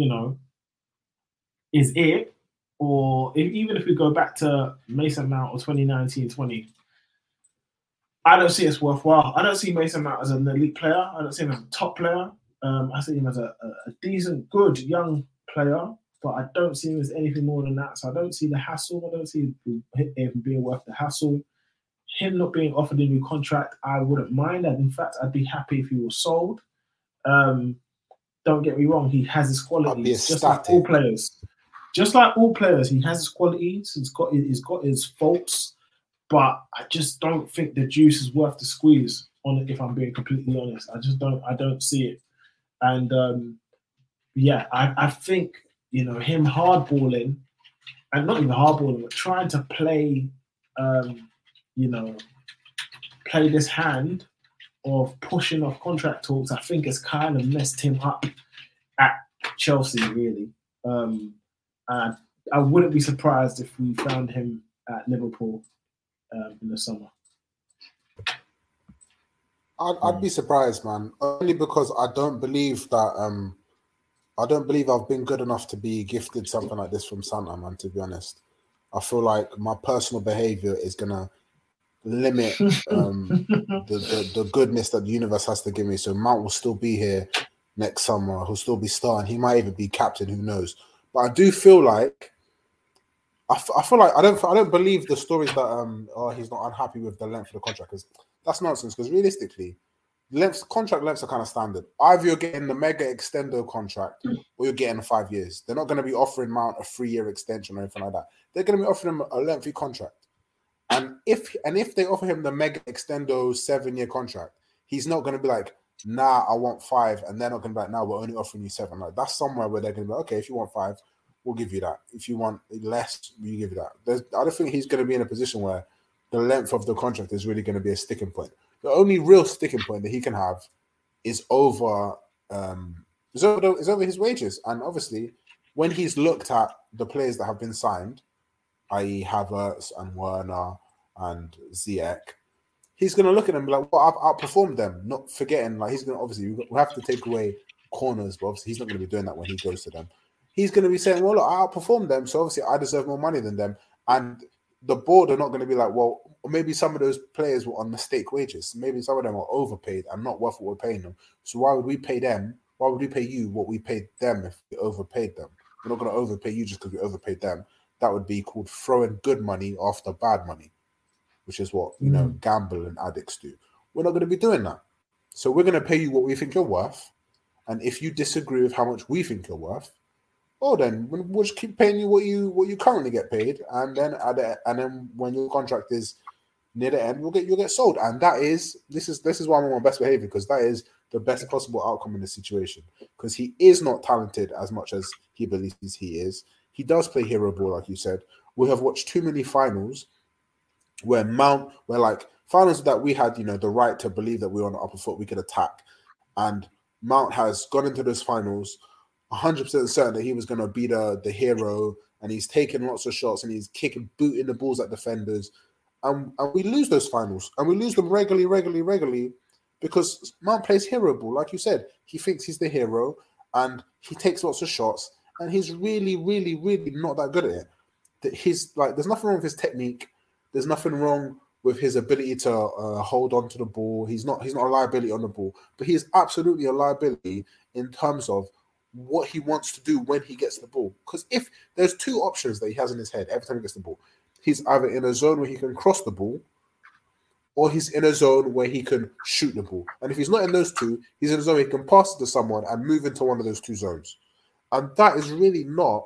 is it, or even if we go back to Mason Mount or 2019-20, I don't see it's worthwhile. I don't see Mason Mount as an elite player. I don't see him as a top player. I see him as a decent, good, young player but I don't see him as anything more than that. So I don't see the hassle. I don't see him being worth the hassle. Him not being offered a new contract, I wouldn't mind. And in fact, I'd be happy if he was sold. Don't get me wrong, he has his qualities, just like all players. Just like all players, he has his qualities. He's got his faults, but I just don't think the juice is worth the squeeze on it. If I'm being completely honest, I don't see it. And I think him hardballing, and not even hardballing, but trying to play, play this hand of pushing off contract talks, I think has kind of messed him up at Chelsea, really. And I wouldn't be surprised if we found him at Liverpool in the summer. I'd be surprised, man. Only because I don't believe that. I don't believe I've been good enough to be gifted something like this from Santa, man. To be honest, I feel like my personal behavior is gonna limit the goodness that the universe has to give me. So Mount will still be here next summer. He'll still be starting. He might even be captain. Who knows? But I do feel like I feel like I don't believe the stories that he's not unhappy with the length of the contract, because that's nonsense. Because realistically, contract lengths are kind of standard. Either you're getting the mega extendo contract or you're getting 5 years. They're not going to be offering Mount a 3-year extension or anything like that. They're going to be offering him a lengthy contract. And if they offer him the mega extendo 7-year contract, he's not going to be like, nah, I want 5, and they're not going to be like, nah, we're only offering you 7. Like, that's somewhere where they're going to be like, okay, if you want 5, we'll give you that. If you want less, we give you that. I don't think he's going to be in a position where the length of the contract is really going to be a sticking point. The only real sticking point that he can have is over his wages. And obviously, when he's looked at the players that have been signed, i.e. Havertz and Werner and Ziyech, he's going to look at them and be like, well, I've outperformed them, not forgetting, like, he's going to, obviously, we have to take away corners, but obviously he's not going to be doing that when he goes to them. He's going to be saying, well, look, I outperformed them, so obviously I deserve more money than them. And the board are not going to be like, well, maybe some of those players were on mistake wages. Maybe some of them are overpaid and not worth what we're paying them. So why would we pay them? Why would we pay you what we paid them if we overpaid them? We're not going to overpay you just because we overpaid them. That would be called throwing good money after bad money, which is what, gamble and addicts do. We're not going to be doing that. So we're going to pay you what we think you're worth. And if you disagree with how much we think you're worth, then we'll just keep paying you what you currently get paid, and then when your contract is near the end, you'll get sold. And this is why I'm on my best behavior, because that is the best possible outcome in this situation. Because he is not talented as much as he believes he is. He does play hero ball, like you said. We have watched too many finals where finals that we had, the right to believe that we were on the upper foot, we could attack, and Mount has gone into those finals 100% certain that he was going to be the hero, and he's taking lots of shots and he's booting the balls at defenders, and we lose those finals, and we lose them regularly because Mount plays hero ball, like you said. He thinks he's the hero, and he takes lots of shots, and he's really not that good at it. There's nothing wrong with his technique. There's nothing wrong with his ability to hold on to the ball. He's not a liability on the ball, but he is absolutely a liability in terms of what he wants to do when he gets the ball. Because if there's two options that he has in his head every time he gets the ball, he's either in a zone where he can cross the ball, or he's in a zone where he can shoot the ball. And if he's not in those two, he's in a zone where he can pass it to someone and move into one of those two zones. And that is really not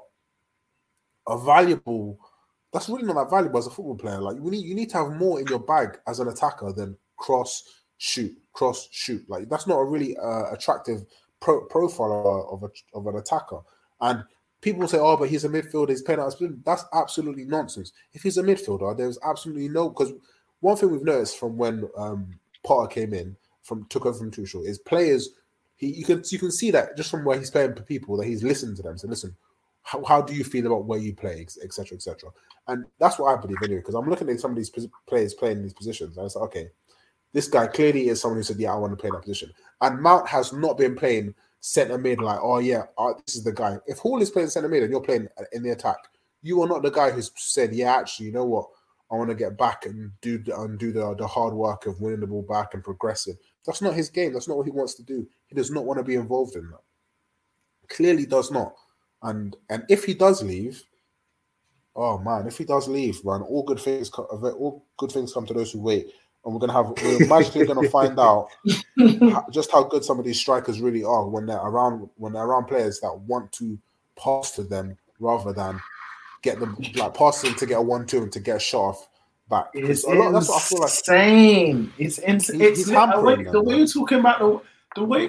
that's really not that valuable as a football player. Like, you need to have more in your bag as an attacker than cross, shoot. Like, that's not a really attractive profile of an attacker. And people say, oh, but he's a midfielder, he's playing out. That's absolutely nonsense. If he's a midfielder, there's absolutely no, because one thing we've noticed from when Potter came in, took over from Tuchel, is players, you can see that just from where he's playing for people, that he's listened to them. So listen, how do you feel about where you play, etc., etc. And that's what I believe anyway, because I'm looking at some of these players playing in these positions, and it's like, okay, this guy clearly is someone who said, yeah, I want to play that position. And Mount has not been playing centre mid like, oh yeah, this is the guy. If Hall is playing centre mid and you're playing in the attack, you are not the guy who's said, yeah, actually, you know what, I want to get back and do the hard work of winning the ball back and progressing. That's not his game. That's not what he wants to do. He does not want to be involved in that. Clearly does not. And if he does leave, oh man, if he does leave, man, all good things come to those who wait. And we're magically gonna find out just how good some of these strikers really are when they're around players that want to pass to them rather than get them pass them to get a 1-2 and to get a shot off back. It's that's what I feel like. Insane. It's insane. He's hampering the way you're talking about the way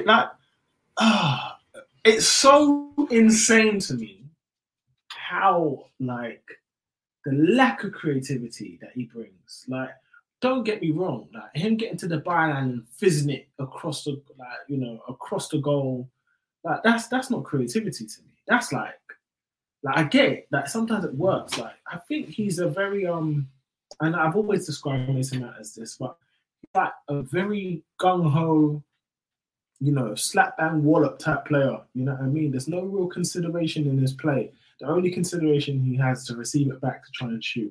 it's so insane to me how the lack of creativity that he brings. Don't get me wrong, him getting to the byline and fizzing it across the across the goal, that's not creativity to me. That's I get it, sometimes it works. I think he's a very and I've always described Mason Mount as this, but a very gung-ho, slap bang wallop type player. You know what I mean? There's no real consideration in his play. The only consideration he has to receive it back to try and shoot.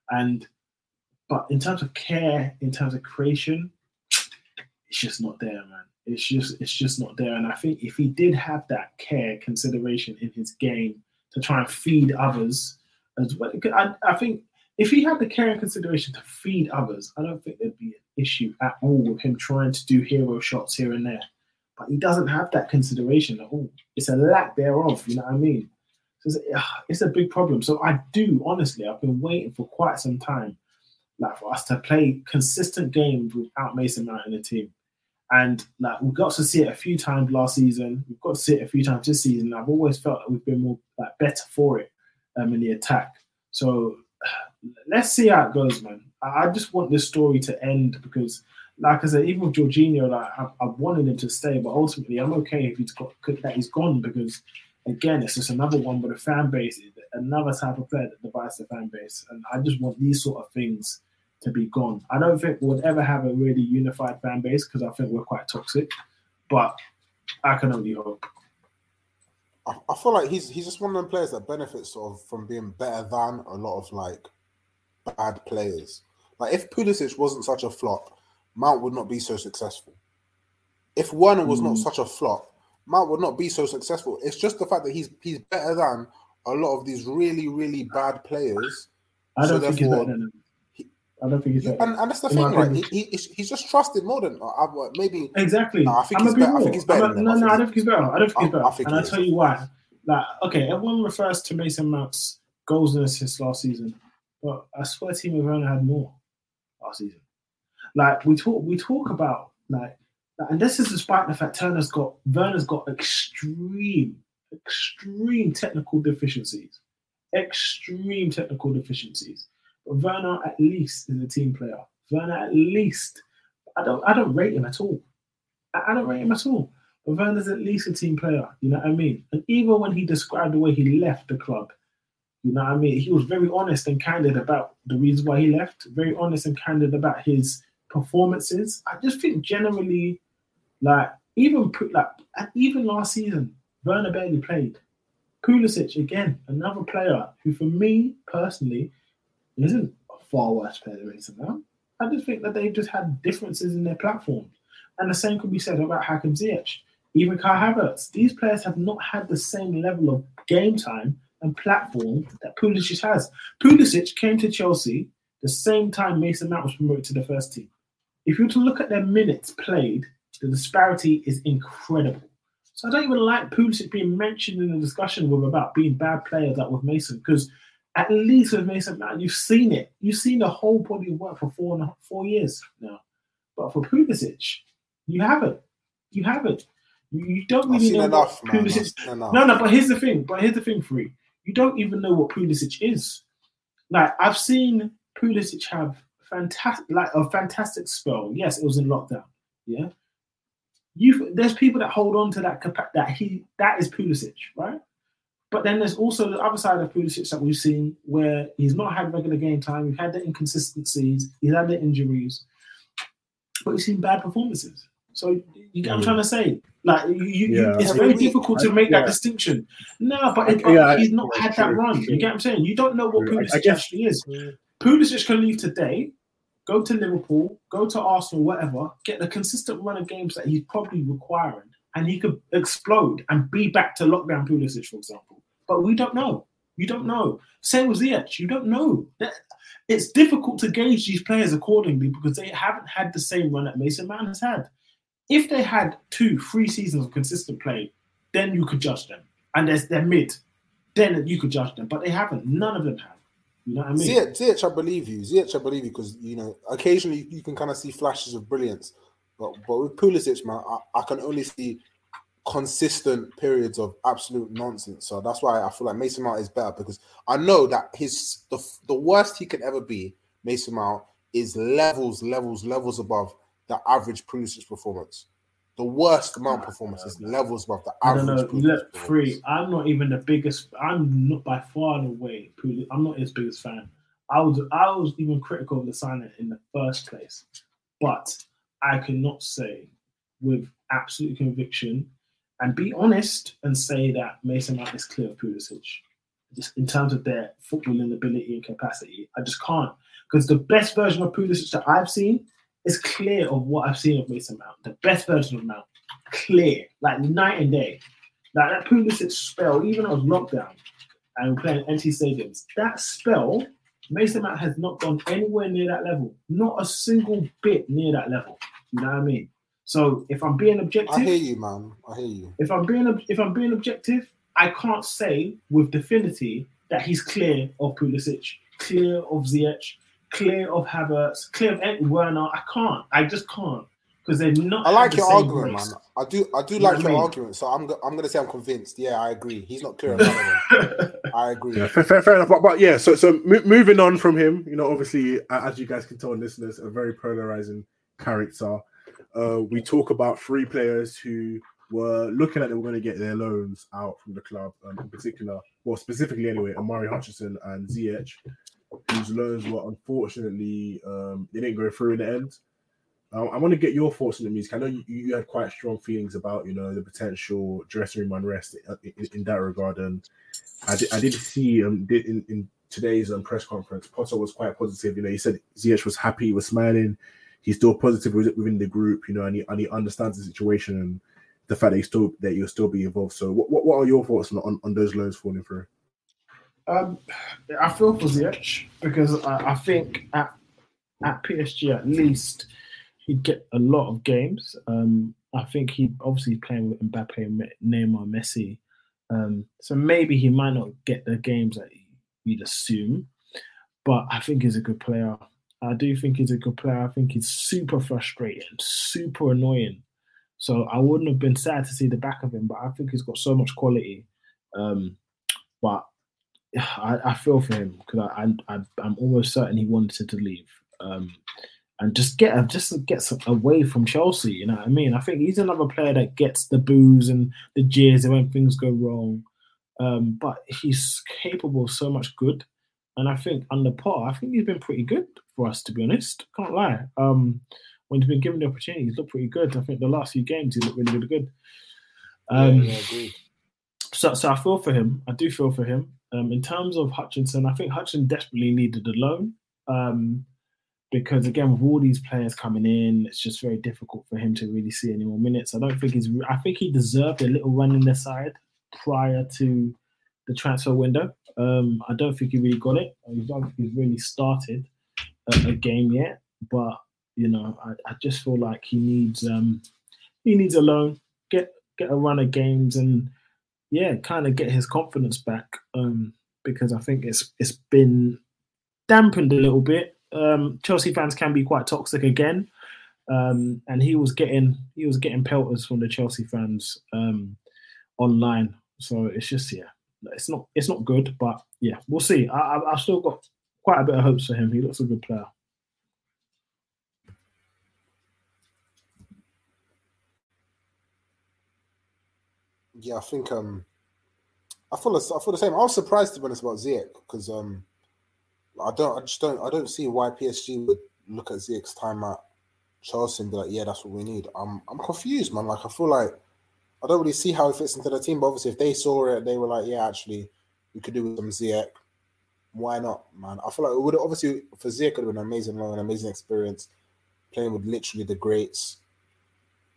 But in terms of care, in terms of creation, it's just not there, man. It's just not there. And I think if he did have that care, consideration in his game to try and feed others as well, I think if he had the care and consideration to feed others, I don't think there'd be an issue at all with him trying to do hero shots here and there. But he doesn't have that consideration at all. It's a lack thereof, you know what I mean? So it's a big problem. So I do, honestly, I've been waiting for quite some time for us to play consistent games without Mason Mount in the team. And we got to see it a few times last season. We've got to see it a few times this season. I've always felt that we've been more better for it in the attack. So let's see how it goes, man. I just want this story to end because, like I said, even with Jorginho, I wanted him to stay, but ultimately I'm okay if he's gone because, again, it's just another one with a fan base, another type of player that divides the fan base. And I just want these sort of things to be gone. I don't think we'll ever have a really unified fan base because I think we're quite toxic, but I can only hope. I feel like he's just one of them players that benefits from being better than a lot of bad players. If Pulisic wasn't such a flop, Mount would not be so successful. If Werner was not such a flop, Mount would not be so successful. It's just the fact that he's better than a lot of these really, really bad players. I don't think he's better than them. I don't think he's better. And that's the thing, right? He's just trusted more than maybe. Exactly. No, I think he's better. I think he's better. I don't think he's better. And I'll tell you why. Everyone refers to Mason Mount's goals and assists last season, but I swear Timo Werner had more last season. We talk about and this is despite the fact Werner's got extreme technical deficiencies. Extreme technical deficiencies. But Werner at least is a team player. Werner at least, I don't rate him at all. I don't rate him at all. But Werner's at least a team player. You know what I mean? And even when he described the way he left the club, you know what I mean? He was very honest and candid about the reasons why he left. Very honest and candid about his performances. I just think generally, even last season, Werner barely played. Pulisic, again, another player who, for me personally, isn't a far worse player than Mason Mount. I just think that they've just had differences in their platforms. And the same could be said about Hakim Ziyech, even Kai Havertz. These players have not had the same level of game time and platform that Pulisic has. Pulisic came to Chelsea the same time Mason Mount was promoted to the first team. If you were to look at their minutes played, the disparity is incredible. So I don't even like Pulisic being mentioned in the discussion about being bad players with Mason, because at least with Mason Mount, you've seen it. You've seen the whole body of work for 4 years now. But for Pulisic, you haven't. You don't really know enough, what Pulisic. No. But here's the thing. For you, you don't even know what Pulisic is. I've seen Pulisic have a fantastic spell. Yes, it was in lockdown. Yeah. There's people that hold on to that is Pulisic, right? But then there's also the other side of Pulisic that we've seen where he's not had regular game time. We've had the inconsistencies. He's had the injuries. But we've seen bad performances. So you get what I'm trying to say? It's very difficult to make that distinction. No, but he's not had that run. You get what I'm saying? You don't know what Pulisic actually is. Pulisic can leave today, go to Liverpool, go to Arsenal, whatever, get the consistent run of games that he's probably requiring, and he could explode and be back to lockdown Pulisic, for example. but we don't know. You don't know. Same with Ziyech. You don't know. It's difficult to gauge these players accordingly because they haven't had the same run that Mason Mount has had. If they had 2-3 seasons of consistent play, then you could judge them. And they're mid, then you could judge them. But they haven't. None of them have. You know what I mean? Ziyech, I believe you. Ziyech, I believe you because, you know, occasionally you can kind of see flashes of brilliance. But with Pulisic, man, I can only see consistent periods of absolute nonsense. So that's why I feel like Mason Mount is better because I know that the worst he can ever be, Mason Mount, is levels above the average Pulisic performance. The worst Mount performance is levels above the average. Look, free. I'm not even the biggest. I'm not by far and away. I'm not his biggest fan. I was even critical of the signing in the first place, but I cannot say with absolute conviction and be honest and say that Mason Mount is clear of Pulisic. Just in terms of their footballing ability and capacity, I just can't. Because the best version of Pulisic that I've seen is clear of what I've seen of Mason Mount. The best version of Mount. Clear. Like night and day. Like that Pulisic spell, even on lockdown and playing empty stadiums, that spell, Mason Mount has not gone anywhere near that level. Not a single bit near that level. You know what I mean? So if I'm being objective, I hear you, man. I hear you. If I'm being objective, I can't say with definity that he's clear of Pulisic, clear of Ziyech, clear of Havertz, clear of Werner. I just can't because they're not. I like your argument, man. I do like your argument. So I'm gonna say I'm convinced. Yeah, I agree. He's not clear of none of them. I agree. Yeah, fair enough. But yeah, so moving on from him, you know, obviously, as you guys can tell, listeners, a very polarizing character. We talk about 3 players who were looking like they were going to get their loans out from the club, in particular, well, specifically anyway, Omari Hutchinson and Ziyech, whose loans were unfortunately, they didn't go through in the end. I want to get your thoughts on the music. I know you had quite strong feelings about, you know, the potential dressing room unrest in that regard. And I did see in today's press conference, Potter was quite positive. You know, he said Ziyech was happy, he was smiling. He's still positive within the group, you know, and he understands the situation and the fact that you'll still be involved. So, what are your thoughts on those loans falling through? I feel for Ziyech because I think at PSG at least he'd get a lot of games. I think he obviously playing with Mbappe, Neymar, Messi, so maybe he might not get the games that you'd assume. But I think he's a good player. I do think he's a good player. I think he's super frustrating, super annoying. So I wouldn't have been sad to see the back of him, but I think he's got so much quality. But I feel for him because I'm almost certain he wanted to leave and just get away from Chelsea. You know what I mean? I think he's another player that gets the boos and the jeers when things go wrong. But he's capable of so much good. And I think under Potter, I think he's been pretty good for us, to be honest. Can't lie. When he's been given the opportunity, he's looked pretty good. I think the last few games, he looked really, really good. I agree. So I feel for him. I do feel for him. In terms of Hutchinson, I think Hutchinson desperately needed a loan because, again, with all these players coming in, it's just very difficult for him to really see any more minutes. I think he deserved a little run in the side prior to the transfer window. I don't think he really got it. I don't think he's really started a game yet. But you know, I just feel like he needs a loan, get a run of games, and kind of get his confidence back. Because I think it's been dampened a little bit. Chelsea fans can be quite toxic again, and he was getting pelters from the Chelsea fans online. So it's just it's not good, but we'll see. I've still got quite a bit of hopes for him. He looks a good player. Yeah, I think I feel the same. I was surprised, to be honest, about Ziyech because I don't see why PSG would look at Ziyech's time at Chelsea and be like, yeah, that's what we need. I'm confused, man. Like I feel like I don't really see how he fits into the team, but obviously if they saw it, they were like, yeah, actually, we could do with some Ziyech. Why not, man? I feel like it would obviously for Ziyech could have been an amazing loan, an amazing experience, playing with literally the greats.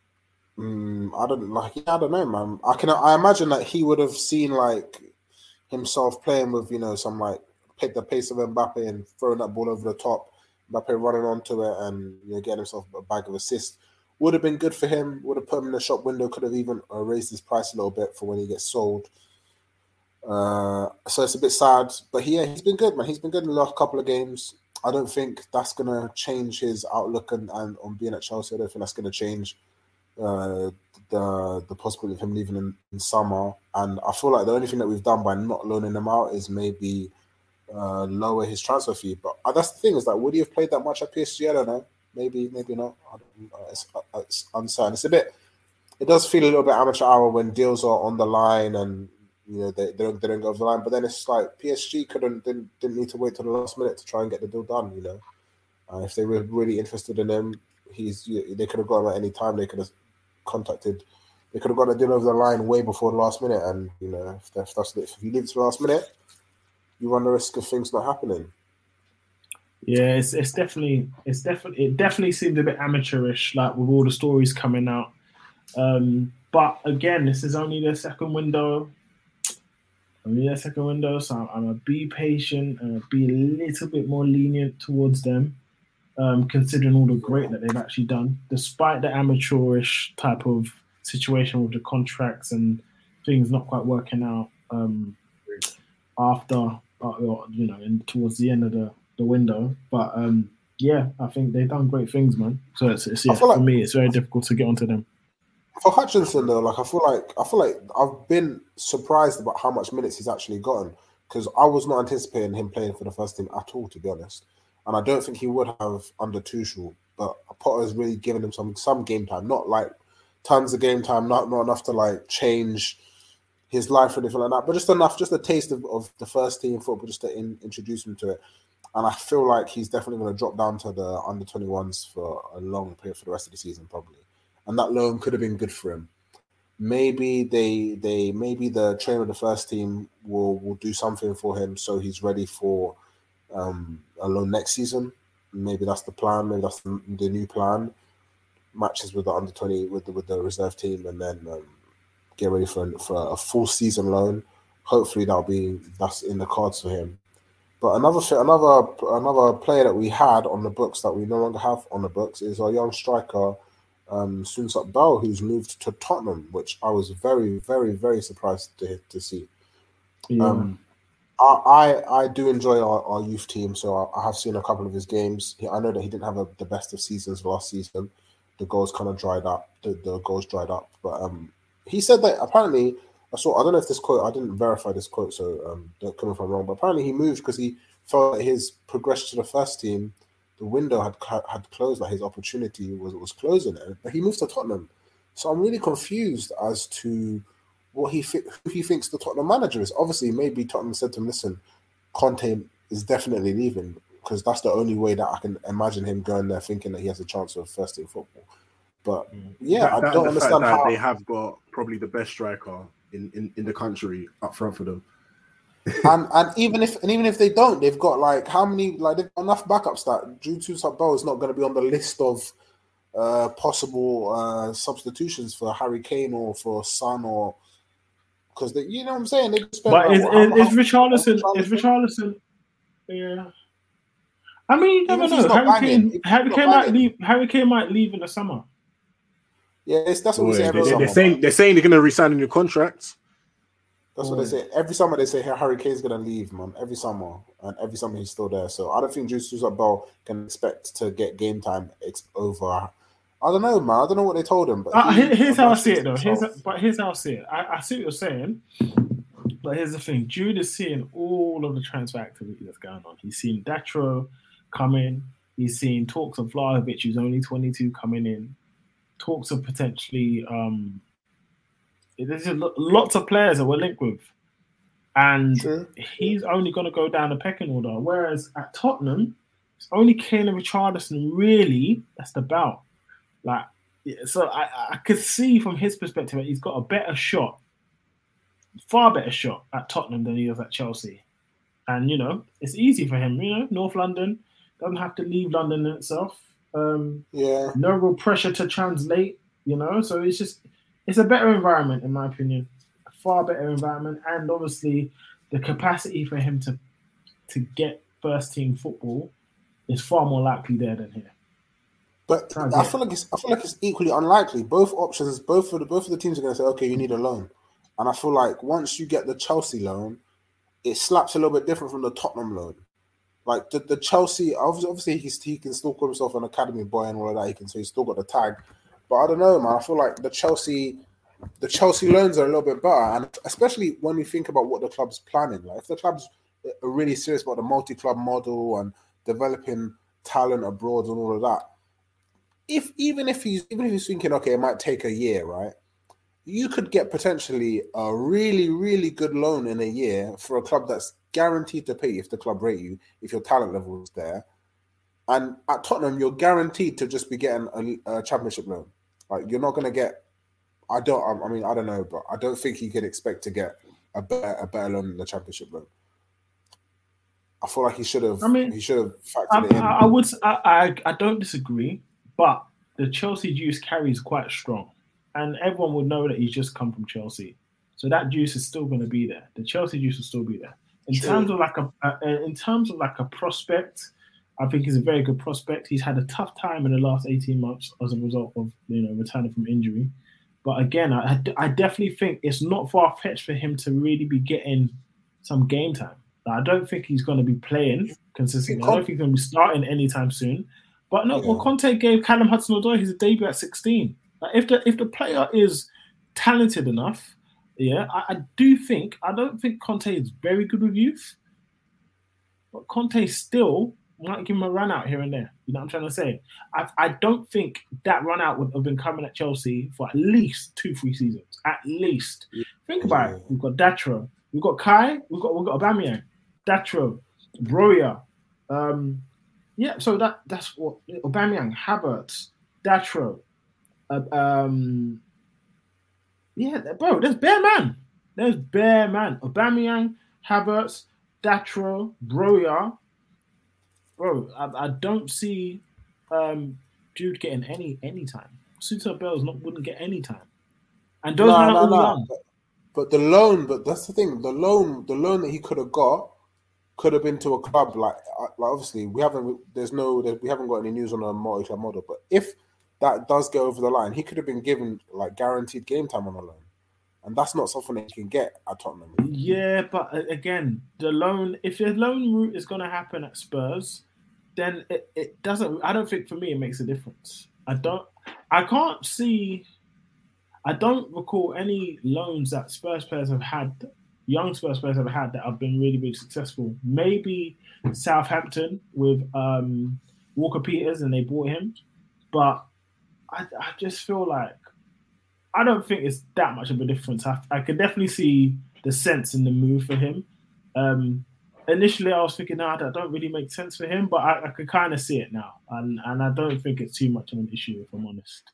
I don't know, man. I imagine that he would have seen like himself playing with, some like the pace of Mbappe and throwing that ball over the top, Mbappe running onto it and getting himself a bag of assists would have been good for him. Would have put him in the shop window. Could have even raised his price a little bit for when he gets sold. So it's a bit sad, but he's been good, man. He's been good in the last couple of games. I don't think that's gonna change his outlook and on being at Chelsea. I don't think that's gonna change the possibility of him leaving in summer. And I feel like the only thing that we've done by not loaning him out is maybe lower his transfer fee. But that's the thing, is that would he have played that much at PSG? I don't know. Maybe not. I don't know. It's uncertain. It does feel a little bit amateur hour when deals are on the line and they don't go over the line. But then it's like PSG didn't need to wait till the last minute to try and get the deal done. If they were really interested in him, they could have got him at any time. They could have contacted. They could have got a deal over the line way before the last minute. And if you leave it to the last minute, you run the risk of things not happening. Yeah, it definitely seemed a bit amateurish, like with all the stories coming out. But again, this is only their second window. So I'm gonna be patient and be a little bit more lenient towards them, considering all the great that they've actually done, despite the amateurish type of situation with the contracts and things not quite working out after towards the end of the window. But I think they've done great things, man. So for me, it's very difficult to get onto them. For Hutchinson though, I feel like I've been surprised about how much minutes he's actually gotten, because I was not anticipating him playing for the first team at all, to be honest. And I don't think he would have under Tuchel. But Potter's really given him some game time, not like tons of game time, not enough to like change his life or anything like that, but just enough, just a taste of the first team football, just to introduce him to it. And I feel like he's definitely going to drop down to the under 21s for a long period for the rest of the season, probably. And that loan could have been good for him. Maybe maybe the trainer of the first team will do something for him so he's ready for a loan next season. Maybe that's the plan. Maybe that's the new plan. Matches with the under 20 with the reserve team, and then get ready for a full season loan. Hopefully that's in the cards for him. But another player that we had on the books that we no longer have on the books is our young striker, Soon-Suk Bell, who's moved to Tottenham, which I was very, very, very surprised to see. Yeah. I do enjoy our youth team, so I have seen a couple of his games. I know that he didn't have the best of seasons last season. The goals kind of dried up. The goals dried up, but he said that apparently I don't know if this quote, I didn't verify this quote, so don't come if I'm wrong, but apparently he moved because he felt that his progression to the first team, the window had closed, like his opportunity was closing, but he moved to Tottenham. So I'm really confused as to who he thinks the Tottenham manager is. Obviously, maybe Tottenham said to him, listen, Conte is definitely leaving, because that's the only way that I can imagine him going there thinking that he has a chance of first team football. But I don't understand how they have got probably the best striker in the country up front for them. and even if they don't, they've got like how many, like they've got enough backups that Soon-Suk Bell is not going to be on the list of possible substitutions for Harry Kane or for Son, or because you know what I'm saying. They spend, but is Richarlison? Yeah. I mean, you never know. Harry Kane might leave in the summer. Yeah, that's what we say. They're saying they're going to resign a new contract. That's what they say. Every summer they say Harry Kane's going to leave, man. Every summer. And every summer he's still there. So I don't think Soon-Suk Bell can expect to get game time over. I don't know, man. I don't know what they told him. But here's how I see it, though. Here's how I see it. I see what you're saying. But here's the thing. Jude is seeing all of the transfer activity that's going on. He's seen Datro come in. He's seen talks of Vlahovic, who's only 22, coming in. Talks of potentially... there's lots of players that we're linked with. And he's only going to go down the pecking order. Whereas at Tottenham, it's only Kane and Richarlison really that's the bout. Like, so I could see from his perspective that he's got a better shot, far better shot at Tottenham than he does at Chelsea. And, it's easy for him. North London, doesn't have to leave London in itself. No real pressure to translate, So it's a better environment, in my opinion. A far better environment. And obviously, the capacity for him to get first team football is far more likely there than here. But I feel like it's equally unlikely. Both options, both of the teams are going to say, okay, you need a loan, and I feel like once you get the Chelsea loan, it slaps a little bit different from the Tottenham loan. Like the Chelsea, obviously he can still call himself an academy boy and all of that. So he's still got the tag, but I don't know, man. I feel like the Chelsea loans are a little bit better, and especially when we think about what the club's planning. Like if the clubs are really serious about the multi-club model and developing talent abroad and all of that. Even if he's thinking, okay, it might take a year, right? You could get potentially a really, really good loan in a year for a club that's guaranteed to pay if the club rate you, if your talent level is there. And at Tottenham, you're guaranteed to just be getting a championship loan. Like you're not going to get. I don't know, but I don't think he could expect to get a better loan than the championship loan. I feel like he should have. He should have factored it in. I don't disagree. But the Chelsea juice carries quite strong, and everyone would know that he's just come from Chelsea, so that juice is still going to be there. The Chelsea juice will still be there. In terms of like a prospect, I think he's a very good prospect. He's had a tough time in the last 18 months as a result of returning from injury. But again, I definitely think it's not far fetched for him to really be getting some game time. I don't think he's going to be playing consistently. I don't think he's going to be starting anytime soon. But no, well, Conte gave Callum Hudson-Odoi his debut at 16. Like if the player is talented enough, I don't think Conte is very good with youth, but Conte still might give him a run out here and there. You know what I'm trying to say? I don't think that run out would have been coming at Chelsea for at least 2-3 seasons. At least. Think about it. We've got Datro, we've got Kai, we've got Aubameyang, Datro, Broja. So that's what Aubameyang, Havertz, Datro. Bro, there's bare man. Aubameyang, Havertz, Datro, Broja. Bro, I don't see Jude getting any time. Sousa Bells wouldn't get any time. And those are not young. But the loan, that's the thing. The loan that he could have got could have been to a club like obviously we haven't got any news on a multi-club model, but if that does go over the line, he could have been given like guaranteed game time on a loan, and that's not something that you can get at Tottenham. Yeah, but again, if the loan route is going to happen at Spurs, then it doesn't. I don't think for me it makes a difference. I don't recall any loans that Spurs players have had. Young Spurs players have had that have been really, really successful. Maybe Southampton with Walker Peters and they bought him. But I just feel like I don't think it's that much of a difference. I could definitely see the sense in the move for him. Initially, I was thinking, that don't really make sense for him, but I could kind of see it now. And I don't think it's too much of an issue, if I'm honest.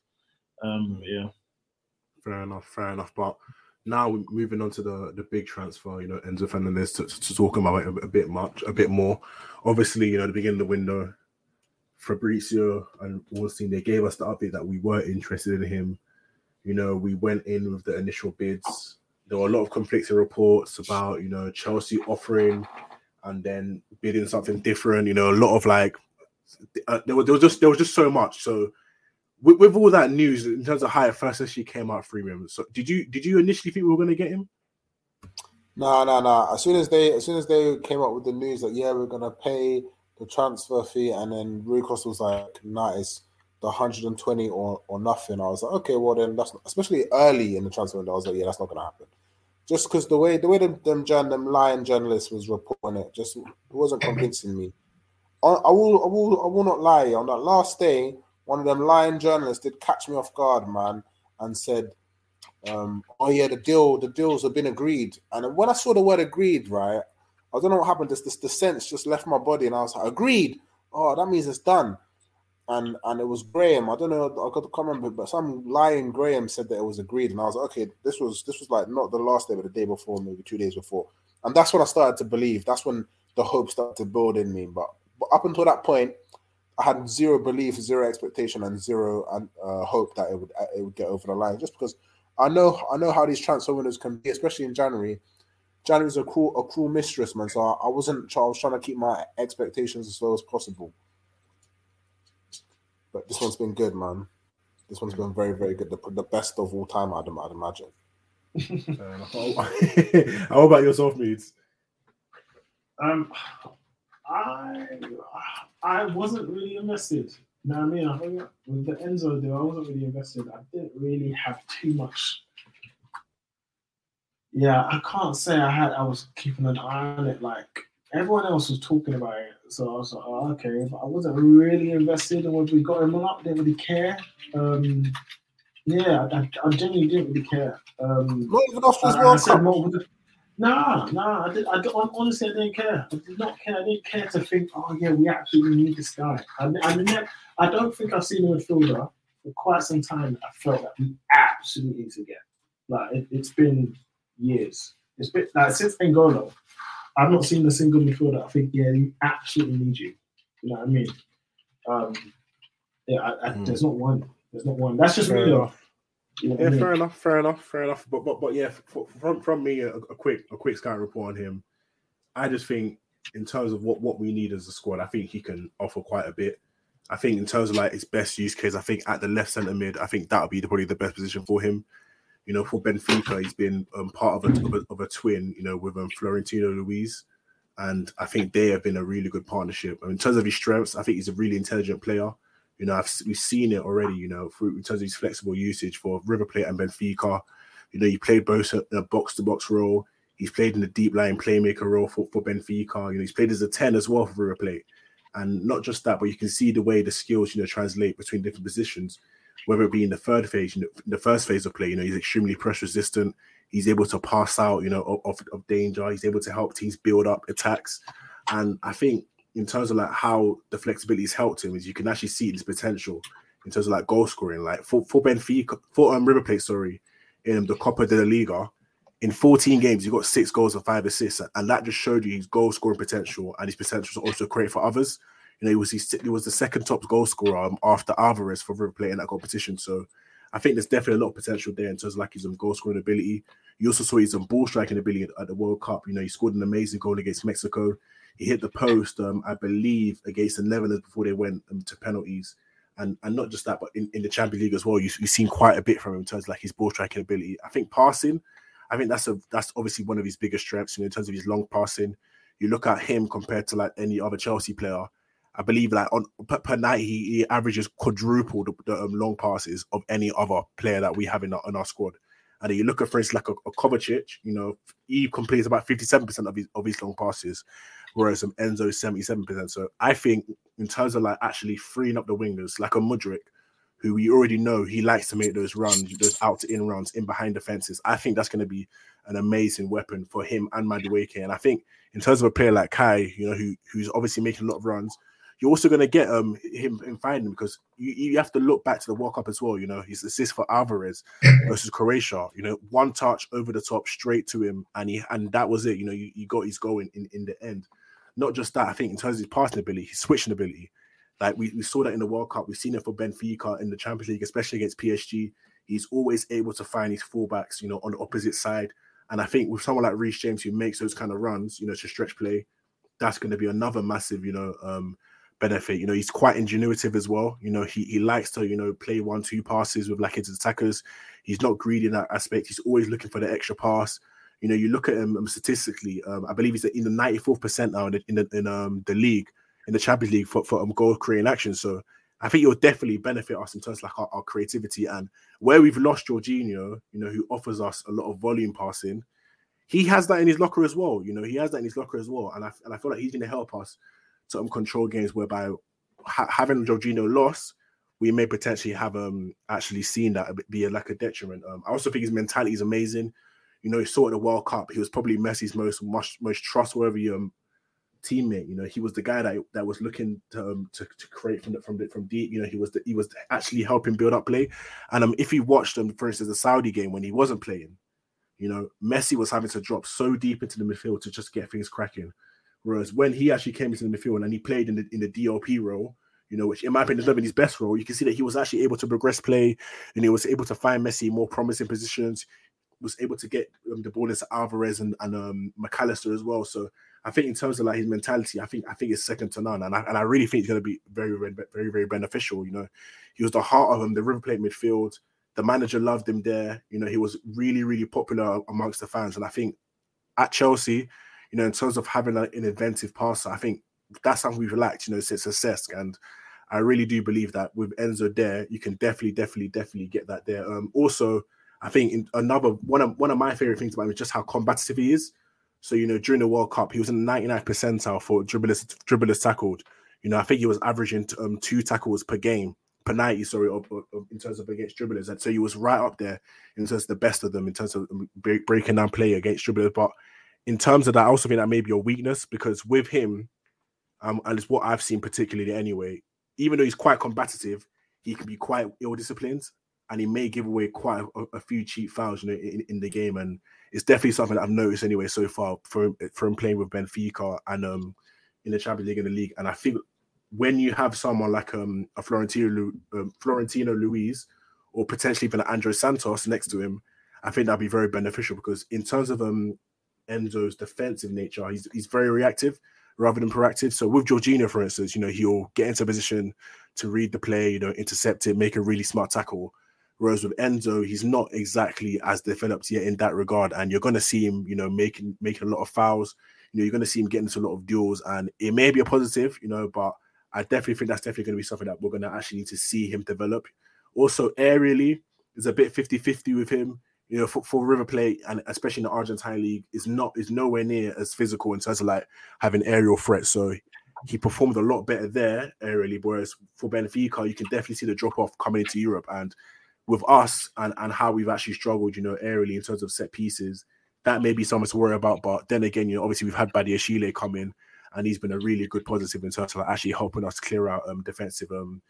Fair enough. But now we're moving on to the big transfer, Enzo Fernandez to talk about it a bit more. Obviously, the beginning of the window, Fabrizio and Wallstein, they gave us the update that we were interested in him. We went in with the initial bids. There were a lot of conflicting reports about, Chelsea offering and then bidding something different. A lot of there was just so much. So with all that news in terms of how it first actually came out freemium, so did you initially think we were going to get him? No. As soon as they came up with the news that we're going to pay the transfer fee, and then Rui Costa was like, nah, it's the 120 or nothing. I was like, okay, well then that's not, especially early in the transfer window. I was like, yeah, that's not going to happen. Just because the way them lying journalists was reporting it, it wasn't convincing me. I will not lie. On that last day, one of them lying journalists did catch me off guard, man, and said, the deals have been agreed. And when I saw the word agreed, right, I don't know what happened. The sense just left my body, and I was like, agreed. Oh, that means it's done. And it was Graham. I don't know. I can't remember, but some lying Graham said that it was agreed, and I was like, okay, this was like not the last day, but the day before, maybe 2 days before. And that's when I started to believe. That's when the hope started to build in me. But up until that point, I had zero belief, zero expectation, and zero hope that it would get over the line. Just because I know how these transfer windows can be, especially in January. January's a cruel mistress, man. So I was trying to keep my expectations as low as possible. But this one's been good, man. This one's been very, very good. The best of all time, I'd imagine. How about yourself, Meads? I wasn't really invested. You know what I mean? I think with the Enzo deal, I wasn't really invested. I didn't really have too much. Yeah, I can't say I was keeping an eye on it. Like everyone else was talking about it, so I was like, oh, okay. But I wasn't really invested in whether we got him or not. Didn't really care. Yeah, I genuinely didn't really care. Not even after this World Cup. Nah. Honestly, I didn't care. I did not care. I didn't care to think, oh yeah, we absolutely need this guy. I don't think I've seen a midfielder for quite some time that I felt that we absolutely need to get. Like it's been years. It's been like since N'Golo, I've not seen a single midfielder. I think we absolutely need you. You know what I mean? There's not one. There's not one. That's just me though. You know yeah, fair enough. But yeah, from me, a quick scout report on him. I just think in terms of what we need as a squad, I think he can offer quite a bit. I think in terms of like his best use case, I think at the left centre mid, I think that would be probably the best position for him. You know, for Benfica, he's been part of a twin, you know, with Florentino Luis, and I think they have been a really good partnership. I mean, in terms of his strengths, I think he's a really intelligent player. You know, we've seen it already, you know, in terms of his flexible usage for River Plate and Benfica. You know, he played both in a box-to-box role. He's played in the deep line playmaker role for Benfica. You know, he's played as a 10 as well for River Plate. And not just that, but you can see the way the skills, you know, translate between different positions, whether it be in the third phase, you know, the first phase of play. You know, he's extremely pressure resistant. He's able to pass out, you know, of danger. He's able to help teams build up attacks. And I think in terms of like how the flexibility has helped him is you can actually see his potential in terms of like goal scoring. Like for Benfica, for River Plate, in the Copa de la Liga, in 14 games, he got 6 goals and 5 assists. And that just showed you his goal scoring potential and his potential to also create for others. You know, he was the second top goal scorer after Alvarez for River Plate in that competition. So I think there's definitely a lot of potential there in terms of like his goal scoring ability. You also saw his ball striking ability at the World Cup. You know, he scored an amazing goal against Mexico. He hit the post, I believe, against the Netherlands before they went to penalties. And not just that, but in the Champions League as well, you've seen quite a bit from him in terms of like his ball striking ability. I think passing, I think that's obviously one of his biggest strengths, you know, in terms of his long passing. You look at him compared to like any other Chelsea player, I believe like per night he averages quadruple the long passes of any other player that we have in our squad. And then you look at, for instance, like a Kovacic, you know, he completes about 57% of his long passes, whereas Enzo is 77%. So I think in terms of like actually freeing up the wingers, like a Mudryk, who we already know he likes to make those runs, those out-to-in runs in behind the fences, I think that's going to be an amazing weapon for him and Madueke. And I think in terms of a player like Kai, you know, who's obviously making a lot of runs, you're also going to get him and find him because you have to look back to the World Cup as well. You know, his assist for Alvarez versus Croatia, you know, one touch over the top straight to him. And that was it. You know, you got his goal in the end. Not just that, I think in terms of his passing ability, his switching ability, like we saw that in the World Cup. We've seen it for Benfica in the Champions League, especially against PSG. He's always able to find his fullbacks, you know, on the opposite side. And I think with someone like Reece James who makes those kind of runs, you know, to stretch play, that's going to be another massive, you know, benefit. You know, he's quite ingenuitive as well. You know, he likes to, you know, play 1-2 passes with like his attackers. He's not greedy in that aspect. He's always looking for the extra pass. You know, you look at him statistically. I believe he's in the 94th percentile in the league, in the Champions League for goal creating action. So I think it'll definitely benefit us in terms of like our creativity. And where we've lost Jorginho, you know, who offers us a lot of volume passing, he has that in his locker as well. You know, he has that in his locker as well. And I feel like he's going to help us to control games whereby having Jorginho lost, we may potentially have actually seen that be like a detriment. I also think his mentality is amazing. You know, he saw at the World Cup, he was probably Messi's most trustworthy teammate. You know, he was the guy that was looking to create from deep. You know, he was actually helping build up play. And if you watched for instance, the Saudi game when he wasn't playing, you know, Messi was having to drop so deep into the midfield to just get things cracking. Whereas when he actually came into the midfield and he played in the DLP role, you know, which in my opinion is not been his best role, you can see that he was actually able to progress play and he was able to find Messi more promising positions. was able to get the ball into Alvarez and McAllister as well. So I think in terms of like his mentality, I think it's second to none, and I really think it's going to be very, very, very, very beneficial. You know, he was the heart of the River Plate midfield. The manager loved him there. You know, he was really, really popular amongst the fans, and I think at Chelsea, you know, in terms of having an inventive passer, I think that's something we've lacked, you know, since Cesc. And I really do believe that with Enzo there, you can definitely get that there. Also, I think one of my favorite things about him is just how combative he is. So, you know, during the World Cup, he was in the 99th percentile for dribblers tackled. You know, I think he was averaging 2 tackles per game, per 90, sorry, in terms of against dribblers. And so he was right up there in terms of the best of them, in terms of breaking down play against dribblers. But in terms of that, I also think that may be a weakness, because with him, and it's what I've seen particularly anyway, even though he's quite combative, he can be quite ill-disciplined, and he may give away quite a few cheap fouls, you know, in the game. And it's definitely something that I've noticed anyway so far from playing with Benfica and in the Champions League and the league. And I think when you have someone like a Florentino Luis, or potentially even André Santos next to him, I think that'd be very beneficial, because in terms of Enzo's defensive nature, he's very reactive rather than proactive. So with Jorginho, for instance, you know, he'll get into a position to read the play, you know, intercept it, make a really smart tackle. Whereas with Enzo, he's not exactly as developed yet in that regard. And you're going to see him, you know, making a lot of fouls. You know, you're going to see him getting into a lot of duels, and it may be a positive, you know, but I definitely think that's definitely going to be something that we're going to actually need to see him develop. Also, aerially, it's a bit 50-50 with him. You know, for River Plate, and especially in the Argentine league, is nowhere near as physical in terms of like having aerial threats. So he performed a lot better there aerially. Whereas for Benfica, you can definitely see the drop off coming into Europe. And with us and how we've actually struggled, you know, aerially in terms of set pieces, that may be something to worry about. But then again, you know, obviously we've had Badiashile come in, and he's been a really good positive in terms of like actually helping us clear out defensive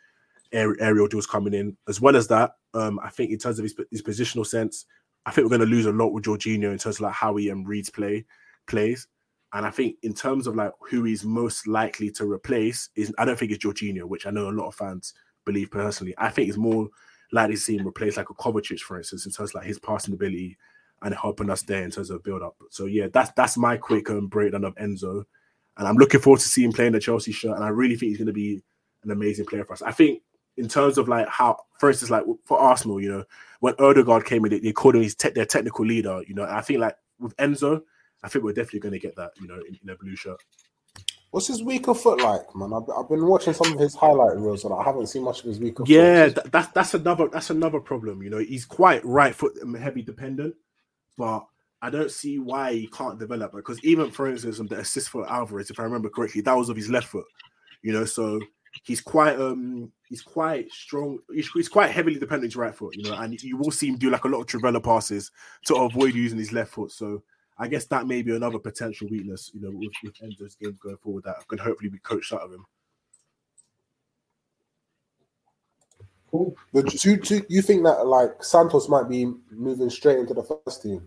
aerial duels coming in. As well as that, I think in terms of his positional sense, I think we're going to lose a lot with Jorginho in terms of like how he reads plays. And I think in terms of like who he's most likely to replace, I don't think it's Jorginho, which I know a lot of fans believe personally. I think it's more likely to see him replace like a Kovacic, for instance, in terms of like his passing ability and helping us there in terms of build up. So yeah, that's my quick breakdown of Enzo. And I'm looking forward to seeing him playing the Chelsea shirt. And I really think he's going to be an amazing player for us. I think in terms of like how, for instance, like for Arsenal, you know, when Odegaard came in, they called him their technical leader, you know. And I think like with Enzo, I think we're definitely going to get that, you know, in a blue shirt. What's his weaker foot like, man? I've been watching some of his highlight reels, and I haven't seen much of his weaker foot. Yeah, that's another problem. You know, he's quite right foot heavy dependent, but I don't see why he can't develop. Because even for instance, the assist for Alvarez, if I remember correctly, that was of his left foot. You know, so he's quite strong. He's quite heavily dependent on his right foot. You know, and you will see him do like a lot of Trivela passes to avoid using his left foot. So I guess that may be another potential weakness, you know, with Enzo's games going forward that can hopefully be coached out of him. Cool. But do you think that like Santos might be moving straight into the first team?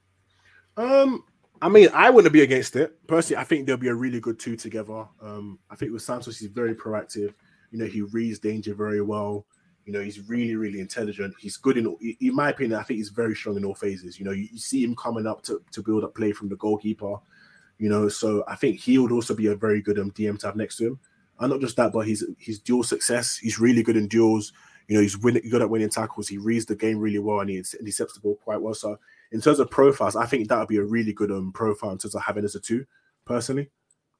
I mean, I wouldn't be against it. Personally, I think they'll be a really good two together. I think with Santos, he's very proactive. You know, he reads danger very well. You know, he's really, really intelligent. He's good in my opinion, I think he's very strong in all phases. You know, you see him coming up to build up play from the goalkeeper, you know, so I think he would also be a very good DM to have next to him. And not just that, but his dual success. He's really good in duels. You know, he's good at winning tackles. He reads the game really well, and he intercepts the ball quite well. So in terms of profiles, I think that would be a really good profile in terms of having as a two, personally.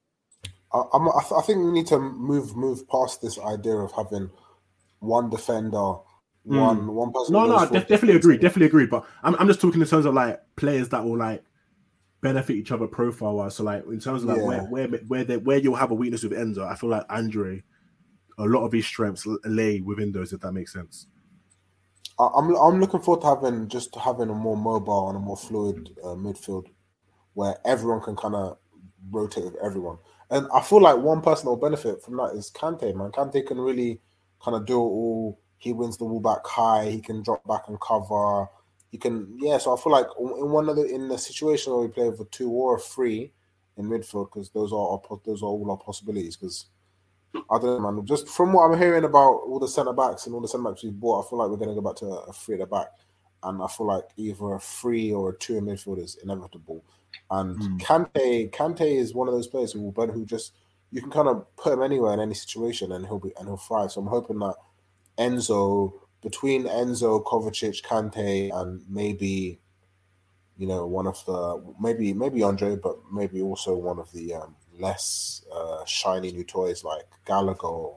I think we need to move past this idea of having one defender, one person. No, definitely agree. But I'm just talking in terms of like players that will like benefit each other profile wise. So like in terms of like where you'll have a weakness with Enzo, I feel like Andre, a lot of his strengths lay within those, if that makes sense. I'm looking forward to having a more mobile and a more fluid midfield where everyone can kind of rotate with everyone. And I feel like one person that will benefit from that is Kante, man. Kante can really kind of do it all. He wins the ball back high. He can drop back and cover. He can, so I feel like in the situation where we play with a 2 or a 3 in midfield, because those are all our possibilities. Because I don't know, man. Just from what I'm hearing about all the centre backs and all the centre backs we've bought, I feel like we're going to go back to a 3 at the back. and I feel like either a 3 or a 2 in midfield is inevitable. And Kante is one of those players who just you can kind of put him anywhere in any situation and he'll thrive. So I'm hoping that between Enzo, Kovacic, Kante, and maybe one of the maybe Andre, but maybe also one of the less shiny new toys like Gallagher,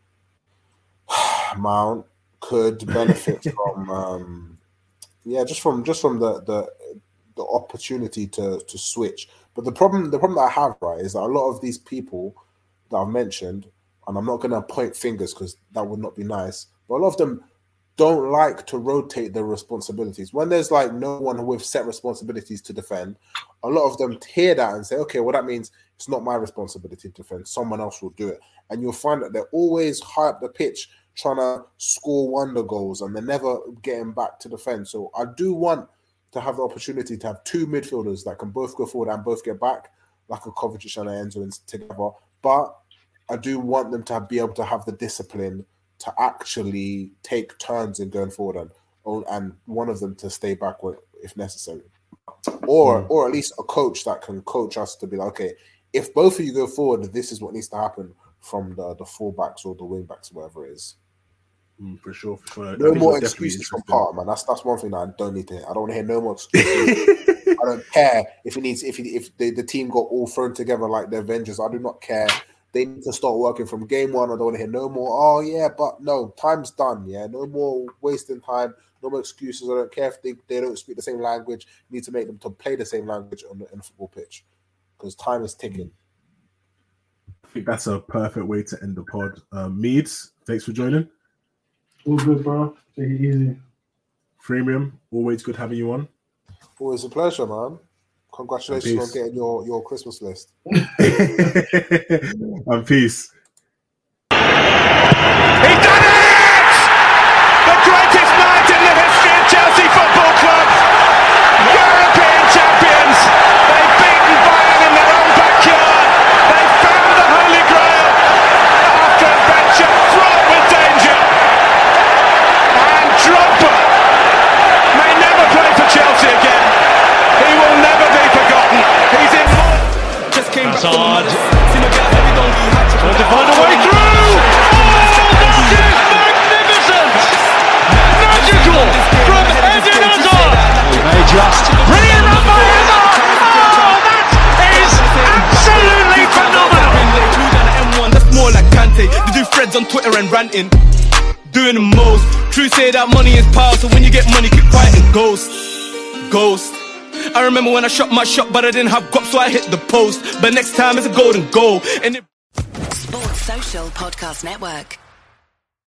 Mount could benefit from just from the opportunity to switch. But the problem that I have, right, is that a lot of these people that I've mentioned, and I'm not going to point fingers because that would not be nice, but a lot of them don't like to rotate their responsibilities. When there's like no one with set responsibilities to defend, a lot of them hear that and say, okay, well, that means it's not my responsibility to defend. Someone else will do it. And you'll find that they're always high up the pitch trying to score wonder goals and they're never getting back to defend. So I do want to have the opportunity to have 2 midfielders that can both go forward and both get back, like a Kovacic and an Enzo together. But I do want them to be able to have the discipline to actually take turns in going forward and one of them to stay back if necessary. Or at least a coach that can coach us to be like, okay, if both of you go forward, this is what needs to happen from the fullbacks or the wingbacks, whatever it is. For sure. No more excuses from Park, man. That's one thing that I don't need to hear. I don't want to hear no more excuses. I don't care if the team got all thrown together like the Avengers. I do not care. They need to start working from game one. I don't want to hear no more. Oh yeah, but no, time's done. Yeah, no more wasting time. No more excuses. I don't care if they don't speak the same language. You need to make them to play the same language on the football pitch because time is ticking. I think that's a perfect way to end the pod. Meads, thanks for joining. All good, bro. Take it easy. Freemium, always good having you on. Always a pleasure, man. Congratulations on getting your Christmas list. And peace. He done it! The greatest night in the history of Chelsea Football Club. European champions. They've beaten Bayern in their own backyard. They found the Holy Grail after a venture fraught with danger. And Drogba may never play for Chelsea again. He will never be forgotten. He's in. Just came back from trying to find a way through. Oh, that is magnificent! Magical from Eden Hazard. He may just bring it up by Hazard. Oh, that is absolutely phenomenal. That's more like Kante. They do threads on Twitter and ranting. Doing the most. True say that money is power, so when you get money, keep fighting. Ghost. I remember when I shot my shot, but I didn't have guap, so I hit the post. But next time it's a golden goal. Sports Social Podcast Network.